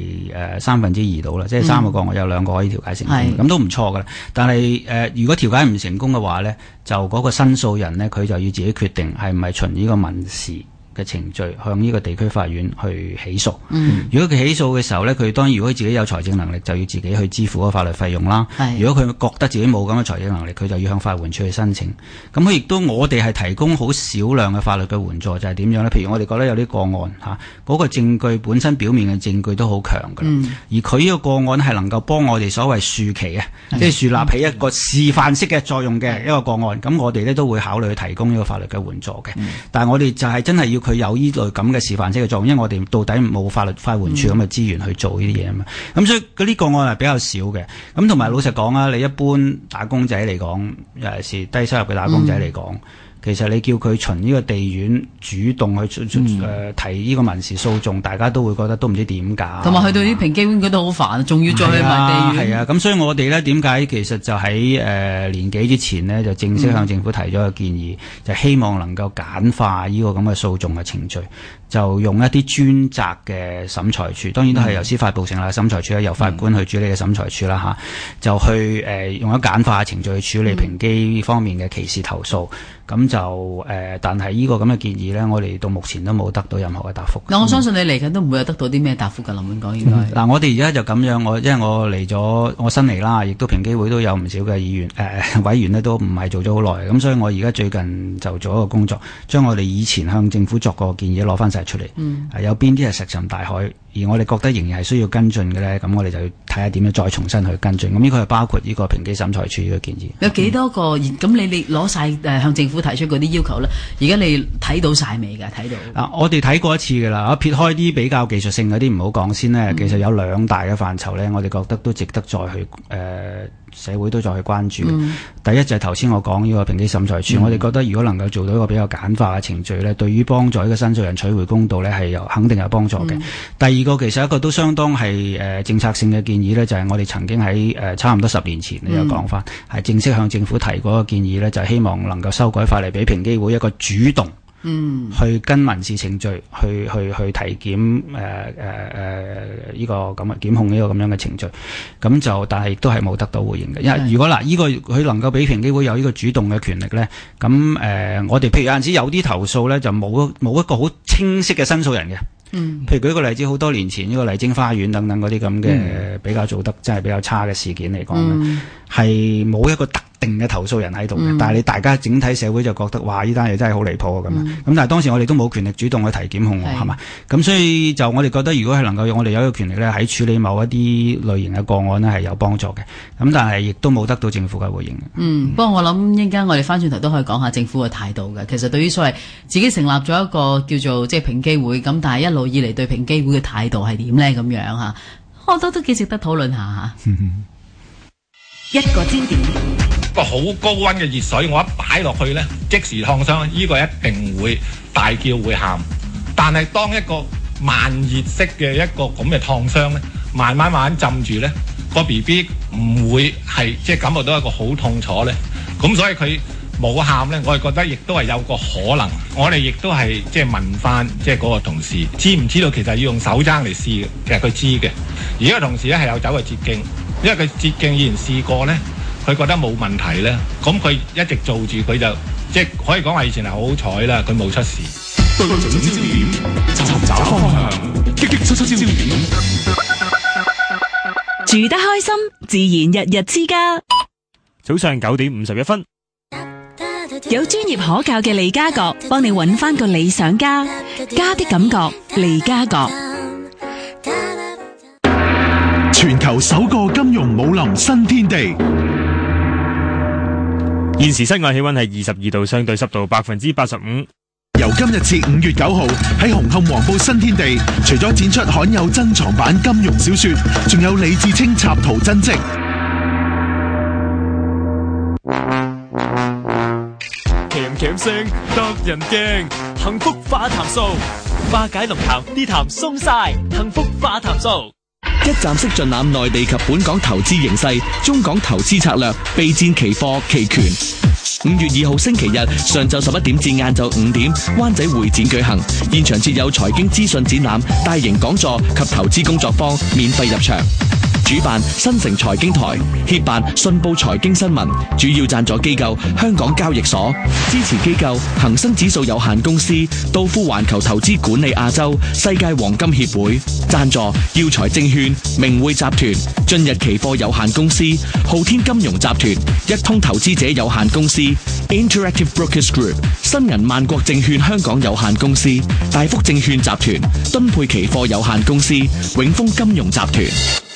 Speaker 14: 2/3到啦，即係3個個案有2個可以調解成功，咁都唔錯噶啦。但係如果調解唔成功嘅話咧，就嗰個申訴人咧，佢就要自己決定係唔係循呢個民事嘅程序向呢個地區法院去起訴。如果佢起訴嘅時候咧，佢當然如果佢自己有財政能力，就要自己去支付嗰個法律費用啦。如果佢覺得自己冇咁嘅財政能力，佢就要向法援處去申請。咁佢亦都我哋係提供好少量嘅法律嘅援助，就係點樣咧？譬如我哋覺得有啲個案嚇，嗰個證據本身表面嘅證據都好強㗎啦，而佢呢個個案係能夠幫我哋所謂樹旗啊，即係樹立起一個示範式嘅作用嘅一個個案，咁我哋咧都會考慮去提供呢個法律嘅援助嘅。但係我哋就係真係要佢有呢類咁嘅示範式嘅作用，因為我哋到底冇法援處咁嘅資源去做呢啲嘢啊嘛。咁所以嗰啲個案係比較少嘅。咁同埋老實講啊，你一般打工仔嚟講，尤其是低收入嘅打工仔嚟講， 其實你叫佢循呢個地院主動去提呢個民事訴訟，大家都會覺得都唔知點搞。
Speaker 12: 同埋去到啲平機會覺得好煩，仲要再去埋地院。
Speaker 14: 係啊，咁所以我哋咧點解其實就喺年幾之前呢，就正式向政府提咗個建議，就希望能夠簡化呢個咁嘅訴訟嘅程序。就用一啲專責嘅審裁處，當然都係由司法部成立嘅審裁處啦，由法官去處理嘅審裁處啦就去用一簡化嘅程序去處理平機方面嘅歧視投訴。咁就但係呢個咁嘅建議呢，我哋到目前都冇得到任何嘅答覆。
Speaker 12: 我相信你嚟緊都唔會有得到啲咩答覆㗎，林永廣應該。
Speaker 14: 嗱，我哋而家就咁樣，因為我嚟咗，我新嚟啦，亦都平機會都有唔少嘅議員委員呢都唔係做咗好耐，咁所以我而家最近就做一個工作，將我哋以前向政府作過建議攞翻晒出嚟。有邊啲係石沉大海，而我哋覺得仍然係需要跟進嘅呢？咁我哋就要睇下點樣再重新去跟進。咁呢個係包括呢個平機審裁處呢個建議。
Speaker 12: 有幾多個？咁你攞晒向政府提出嗰啲要求咧？而家你睇到晒未㗎？睇到
Speaker 14: 我哋睇過一次㗎啦。撇開啲比較技術性嗰啲唔好講先呢，其實有兩大嘅範疇呢，我哋覺得都值得再去社會都再去關注。第一就係頭先我講呢個平機審裁處，我哋覺得如果能夠做到一個比較簡化嘅程序呢，對於幫助呢個申訴人取回公道呢，係肯定有幫助嘅。第二個其實一個都相當係政策性嘅建議呢，就係我哋曾經喺差唔多10年前呢個講法，係正式向政府提過一個建議呢，就係希望能夠修改法例，俾平機會一個主動去跟民事程序去提檢呢個咁嘅檢控呢個咁樣嘅程序，咁就但係亦都係冇得到回應嘅。因為如果呢個佢能夠俾平機會有呢個主動嘅權力咧，咁我哋譬如有陣時有啲投訴咧就冇一個好清晰嘅申訴人嘅。譬如舉個例子，好多年前呢個麗晶花園等等嗰啲咁嘅比較做得真係比較差嘅事件嚟講咧，係冇一個特定嘅投訴人喺度嘅，但係你大家整體社會就覺得哇呢單嘢真係好離譜啊咁。咁但係當時我哋都冇權力主動去提檢控，係嘛？咁所以就我哋覺得如果係能夠我哋有一個權力咧，喺處理某一啲類型嘅個案咧係有幫助嘅。咁但係亦都冇得到政府嘅回應。
Speaker 12: 不過我諗應該我哋翻轉頭都可以講下政府嘅態度嘅。其實對於所謂自己成立咗一個叫做即係平機會，咁但係一路以嚟對平機會嘅態度係點咧？咁樣嚇，我覺得都幾值得討論下嚇。
Speaker 21: 一個焦點。
Speaker 1: 個好高溫嘅熱水，我一擺落去呢，即時燙傷，呢個一定會大叫會喊。但係當一個慢熱式嘅一個咁嘅燙傷呢，慢慢浸住呢，個 BB 唔會係即係感覺到一個好痛楚呢。咁所以佢冇喊呢，我哋覺得亦都係有個可能。我哋亦都係即係問翻即係嗰個同事，知唔知道其實要用手踭嚟試嘅？其實佢知嘅。而家個同事呢係有走過捷徑，因為佢捷徑以前試過呢。佢覺得冇問題咧，咁佢一直做住，佢就即係可以講話以前係好彩啦，佢冇出事。對準焦點，尋找方向，擊出焦點。
Speaker 6: 住得開心，自然日日之家。
Speaker 2: 早上9點51分，
Speaker 6: 有專業可靠嘅利嘉閣幫你揾翻個理想家，家的感覺，利嘉閣。
Speaker 17: 全球首個金融武林新天地。
Speaker 2: 現時室外氣溫係22度，相對濕度85%。
Speaker 17: 由今日至5月9號喺紅磡黃埔新天地，除咗展出罕有珍藏版金庸小說，仲有李志清插圖真跡。
Speaker 19: 鉗聲得人驚，幸福化談素，化解龍潭啲痰鬆晒，幸福化談素。
Speaker 3: 一站式盡覽內地及本港投資形勢，中港投資策略，備戰期貨期權。5月2號星期日上晝11點至晏晝5點，灣仔會展舉行，現場設有財經資訊展覽、大型講座及投資工作坊，免費入場。主辦新城財經台，協辦信報財經新聞，主要贊助機構香港交易所，支持機構恒生指數有限公司、道富環球投資管理亞洲、世界黃金協會，贊助耀才證券、明匯集團、進日期貨有限公司、浩天金融集團、一通投資者有限公司、Interactive Brokers Group、新銀萬國證券香港有限公司、大福證券集團、敦沛期貨有限公司、永豐金融集團。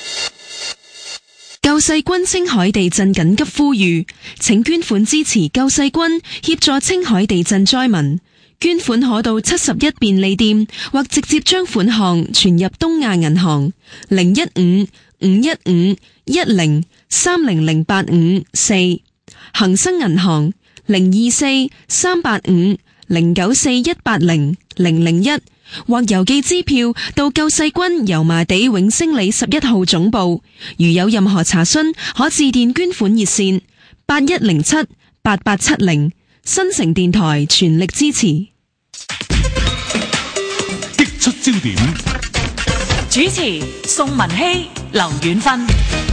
Speaker 11: 救世軍青海地震緊急呼籲，請捐款支持救世軍，協助青海地震災民。捐款可到71便利店，或直接將款項存入東亞銀行015-515-10-30085-4，恒生銀行 024-385-094-180-001或郵寄支票到救世軍油麻地永星里11號總部。如有任何查詢，可致電捐款熱線8107-8870。新城電台全力支持。
Speaker 7: 擊出焦點，
Speaker 21: 主持宋文希、劉遠芬。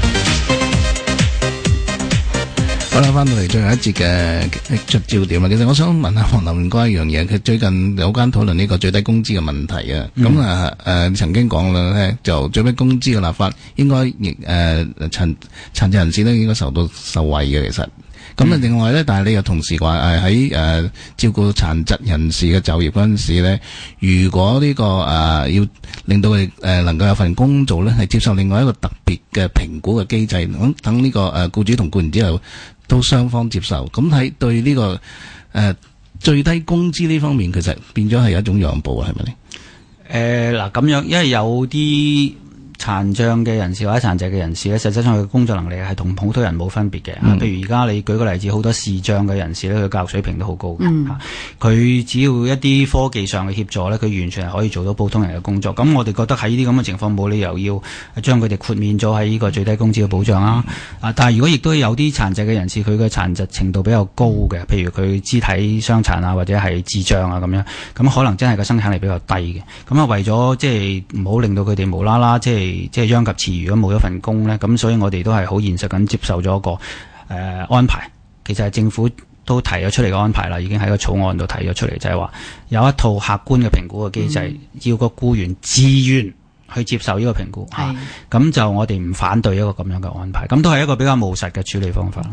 Speaker 13: 好啦，翻到嚟最後一節嘅擊出焦點啦。其實我想問下黃林哥一樣嘢，佢最近有間討論呢個最低工資嘅問題啊。咁曾經講啦咧，就最低工資嘅立法應該殘疾人士咧應該受惠嘅，其實。咁另外咧，但係你又同時話喺照顧殘疾人士嘅就業嗰陣時咧，如果呢個要令到佢能夠有份工做咧，係接受另外一個特別嘅評估嘅機制，等呢個僱主同僱員之後都雙方接受。咁喺對呢個最低工資呢方面，其實變咗係一種讓步，係咪咧？
Speaker 14: 嗱咁樣，因為有啲殘障嘅人士或者殘疾嘅人士咧，實際上佢嘅工作能力係同普通人冇分別嘅。譬如而家你舉個例子，好多視障嘅人士咧，佢教育水平都好高嘅。佢只要一啲科技上嘅協助咧，佢完全係可以做到普通人嘅工作。咁我哋覺得喺呢啲咁嘅情況，冇理由要將佢哋豁免咗喺呢個最低工資嘅保障啦。但係如果亦都有啲殘疾嘅人士，佢嘅殘疾程度比較高嘅，譬如佢肢體傷殘啊，或者係智障啊咁樣，咁可能真係個生產力比較低嘅。咁啊，為咗即係唔好令到佢哋無啦啦即係殃及池魚咁冇咗份工咧，咁所以我哋都係好現實咁接受咗一個安排。其實係政府都提咗出嚟嘅安排啦，已經喺個草案度提咗出嚟，就係話有一套客觀嘅評估嘅機制，要個僱員自願去接受呢個評估。咁就我哋唔反對一個咁樣嘅安排，咁都係一個比較務實嘅處理方法。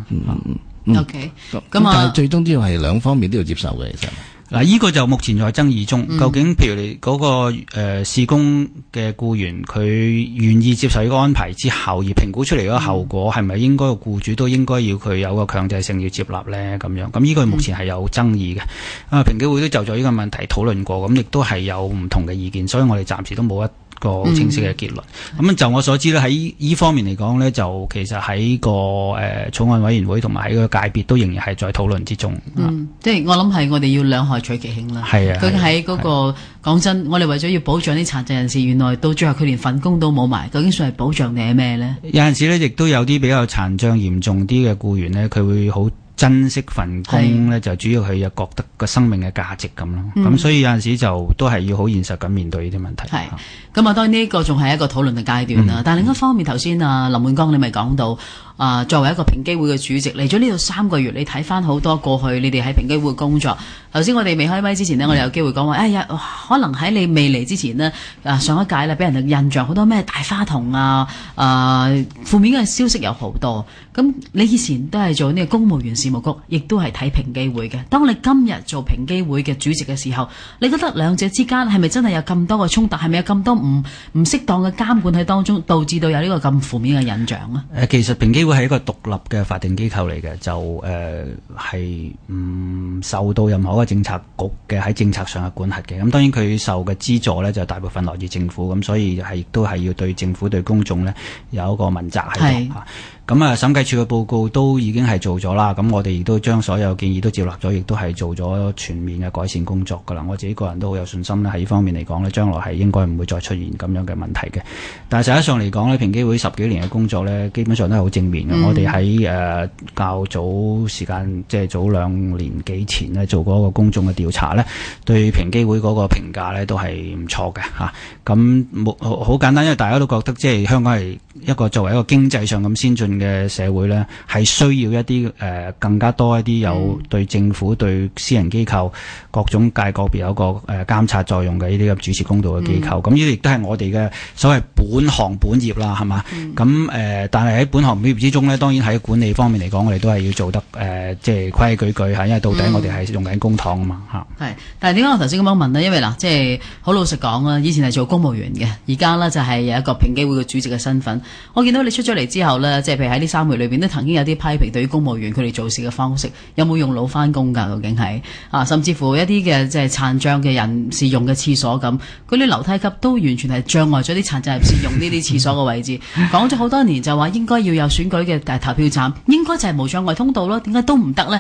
Speaker 12: OK，咁
Speaker 13: 但係最終都要係兩方面都要接受嘅，其實。
Speaker 14: 嗱，呢個就目前在爭議中，究竟譬如你嗰個試工嘅僱員，佢願意接受呢個安排之後，而評估出嚟嗰個後果係咪應該個僱主都應該要佢有個強制性要接納咧？咁樣，咁呢個目前係有爭議嘅。評議會都就咗呢個問題討論過，咁亦都係有唔同嘅意見，所以我哋暫時都冇一個清晰嘅結論。咁就我所知咧，喺呢方面嚟講咧，就其實喺個草案委員會同埋喺個界別都仍然係在討論之中。
Speaker 12: 即係我諗係我哋要兩害取其輕啦。係啊，佢喺嗰個講真，我哋為咗要保障啲殘疾人士，原來到最後佢連份工都冇埋，究竟算係保障定係咩咧？
Speaker 14: 有陣時咧，亦都有啲比較殘障嚴重啲嘅僱員咧，佢會好珍惜份工咧，就主要佢又覺得個生命嘅價值咁咯。咁所以有陣時就都係要好現實咁面對呢啲問題。係
Speaker 12: 咁啊，當然呢個仲係一個討論嘅階段啦。但係另一方面，頭先林煥光你咪講到作為一個評機會嘅主席嚟咗呢度3個月，你睇翻好多過去你哋喺評機會工作。頭先我哋未開咪之前呢，我哋有機會講話，可能喺你未嚟之前呢，上一屆咧俾人嘅印象好多咩大花筒負面嘅消息有好多。咁你以前都係做呢個公務員事務局，亦都係睇評機會嘅。當你今日做評機會嘅主席嘅時候，你覺得兩者之間係咪真係有咁多嘅衝突？係咪有咁多唔適當嘅監管喺當中，導致到有呢個咁負面嘅印象呢？
Speaker 14: 其實評機會係一個獨立嘅法定機構嚟嘅，就係唔受到任何一個政策局嘅喺政策上嘅管轄嘅。咁當然佢受嘅資助呢，就大部分來自政府，咁所以係都係要對政府對公眾呢有一個問責喺度。咁審計署嘅報告都已經係做咗啦，咁我哋亦都將所有建議都接納咗，亦都係做咗全面嘅改善工作噶啦。我自己個人都好有信心咧，喺呢方面嚟講咧，將來係應該唔會再出現咁樣嘅問題嘅。但係實際上嚟講咧，評機會10幾年嘅工作咧，基本上都係好正面嘅。我哋喺較早時間，即係早2年幾前咧，做過一個公眾嘅調查咧，對評機會嗰個評價咧都係唔錯嘅嚇。咁好簡單，因為大家都覺得即係香港係一個作為一個經濟上咁先進嘅社會咧，係需要一啲更加多一啲有對政府、對私人機構各種界個別有一個監察作用嘅呢啲咁主持公道嘅機構。咁呢啲亦都係我哋嘅所謂本行本業啦，係嘛？咁但係喺本行本業之中咧，當然喺管理方面嚟講，我哋都係要做得即係規規矩矩嚇，因為到底我哋係用緊公帑啊嘛嚇。係，但係點解我頭先咁樣問呢？因為嗱，即係好老實講啊，以前係做公務員嘅，而家呢就係有一個評機會嘅主席嘅身份。我見到你出咗嚟之後呢，即係譬如喺呢3個月裏邊都曾經有啲批評對於公務員佢哋做事嘅方式，有冇用腦翻工㗎？究竟係甚至乎一啲嘅即係殘障嘅人士用嘅廁所咁，嗰啲樓梯級都完全係障礙咗啲殘疾人士用呢啲廁所嘅位置。講咗好多年就話應該要有選舉嘅投票站，應該就係無障礙通道咯，點解都唔得呢？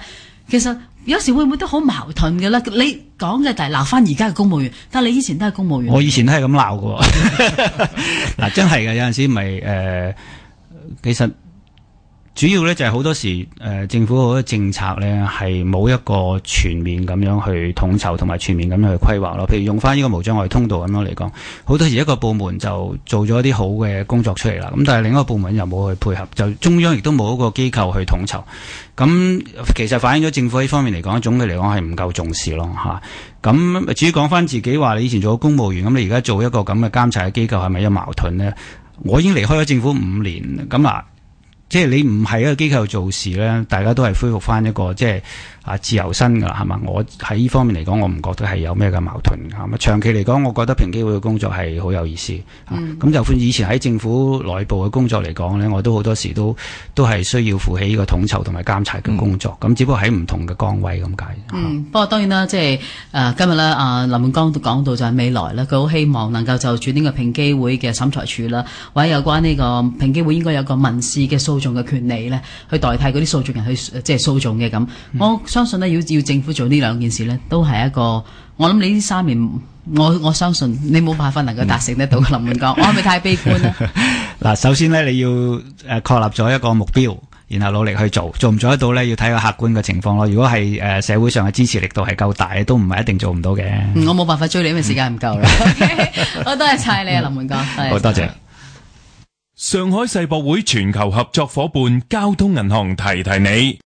Speaker 12: 其實有時會唔會都好矛盾嘅咧？你講嘅就係鬧翻而家嘅公務員，但係你以前都係公務員。
Speaker 14: 我以前都係咁鬧嘅。嗱，真係嘅，有陣時其實主要咧就係好多時政府好多政策咧係冇一個全面咁樣去統籌同埋全面咁樣去規劃咯。譬如用翻呢個無障礙通道咁樣嚟講，好多時一個部門就做咗一啲好嘅工作出嚟啦，咁但係另一個部門又冇去配合，就中央亦都冇一個機構去統籌。咁其實反映咗政府呢方面嚟講，總嘅嚟講係唔夠重視咯嚇。咁至於講翻自己話你以前做過公務員，咁你而家做一個咁嘅監察嘅機構係咪有矛盾呢？我已經離開咗政府5年，咁即係你唔係一個機構做事咧，大家都係恢復翻一個即係自由身㗎啦，係嘛？我喺呢方面嚟講，我唔覺得係有咩嘅矛盾㗎。長期嚟講，我覺得平機會嘅工作係好有意思。咁就算以前喺政府內部嘅工作嚟講咧，我都好多時都係需要負起呢個統籌同埋監察嘅工作。咁只不過喺唔同嘅崗位咁解。
Speaker 12: 不過當然啦，即係今日咧，林煥光都講到就係未來咧，佢好希望能夠就住呢個平機會嘅審裁處啦，或者有關呢個平機會應該有個民事嘅訴訟嘅權利咧，去代替嗰啲訴訟人去即係訴訟嘅咁。我相信咧，要政府做呢兩件事咧，都係一個我諗你呢3年，我相信你冇辦法能夠達成得到。林煥光，我係咪太悲觀咧？
Speaker 14: 嗱，首先咧你要確立咗一個目標，然後努力去做，做唔做得到咧，要睇個客觀嘅情況咯。如果係社會上嘅支持力度係夠大，都唔係一定做唔到嘅。
Speaker 12: 我冇辦法追你，因為時間唔夠啦。好多謝晒你啊，林煥光。
Speaker 14: 好多謝。
Speaker 9: 上海世博會全球合作夥伴交通銀行提提你。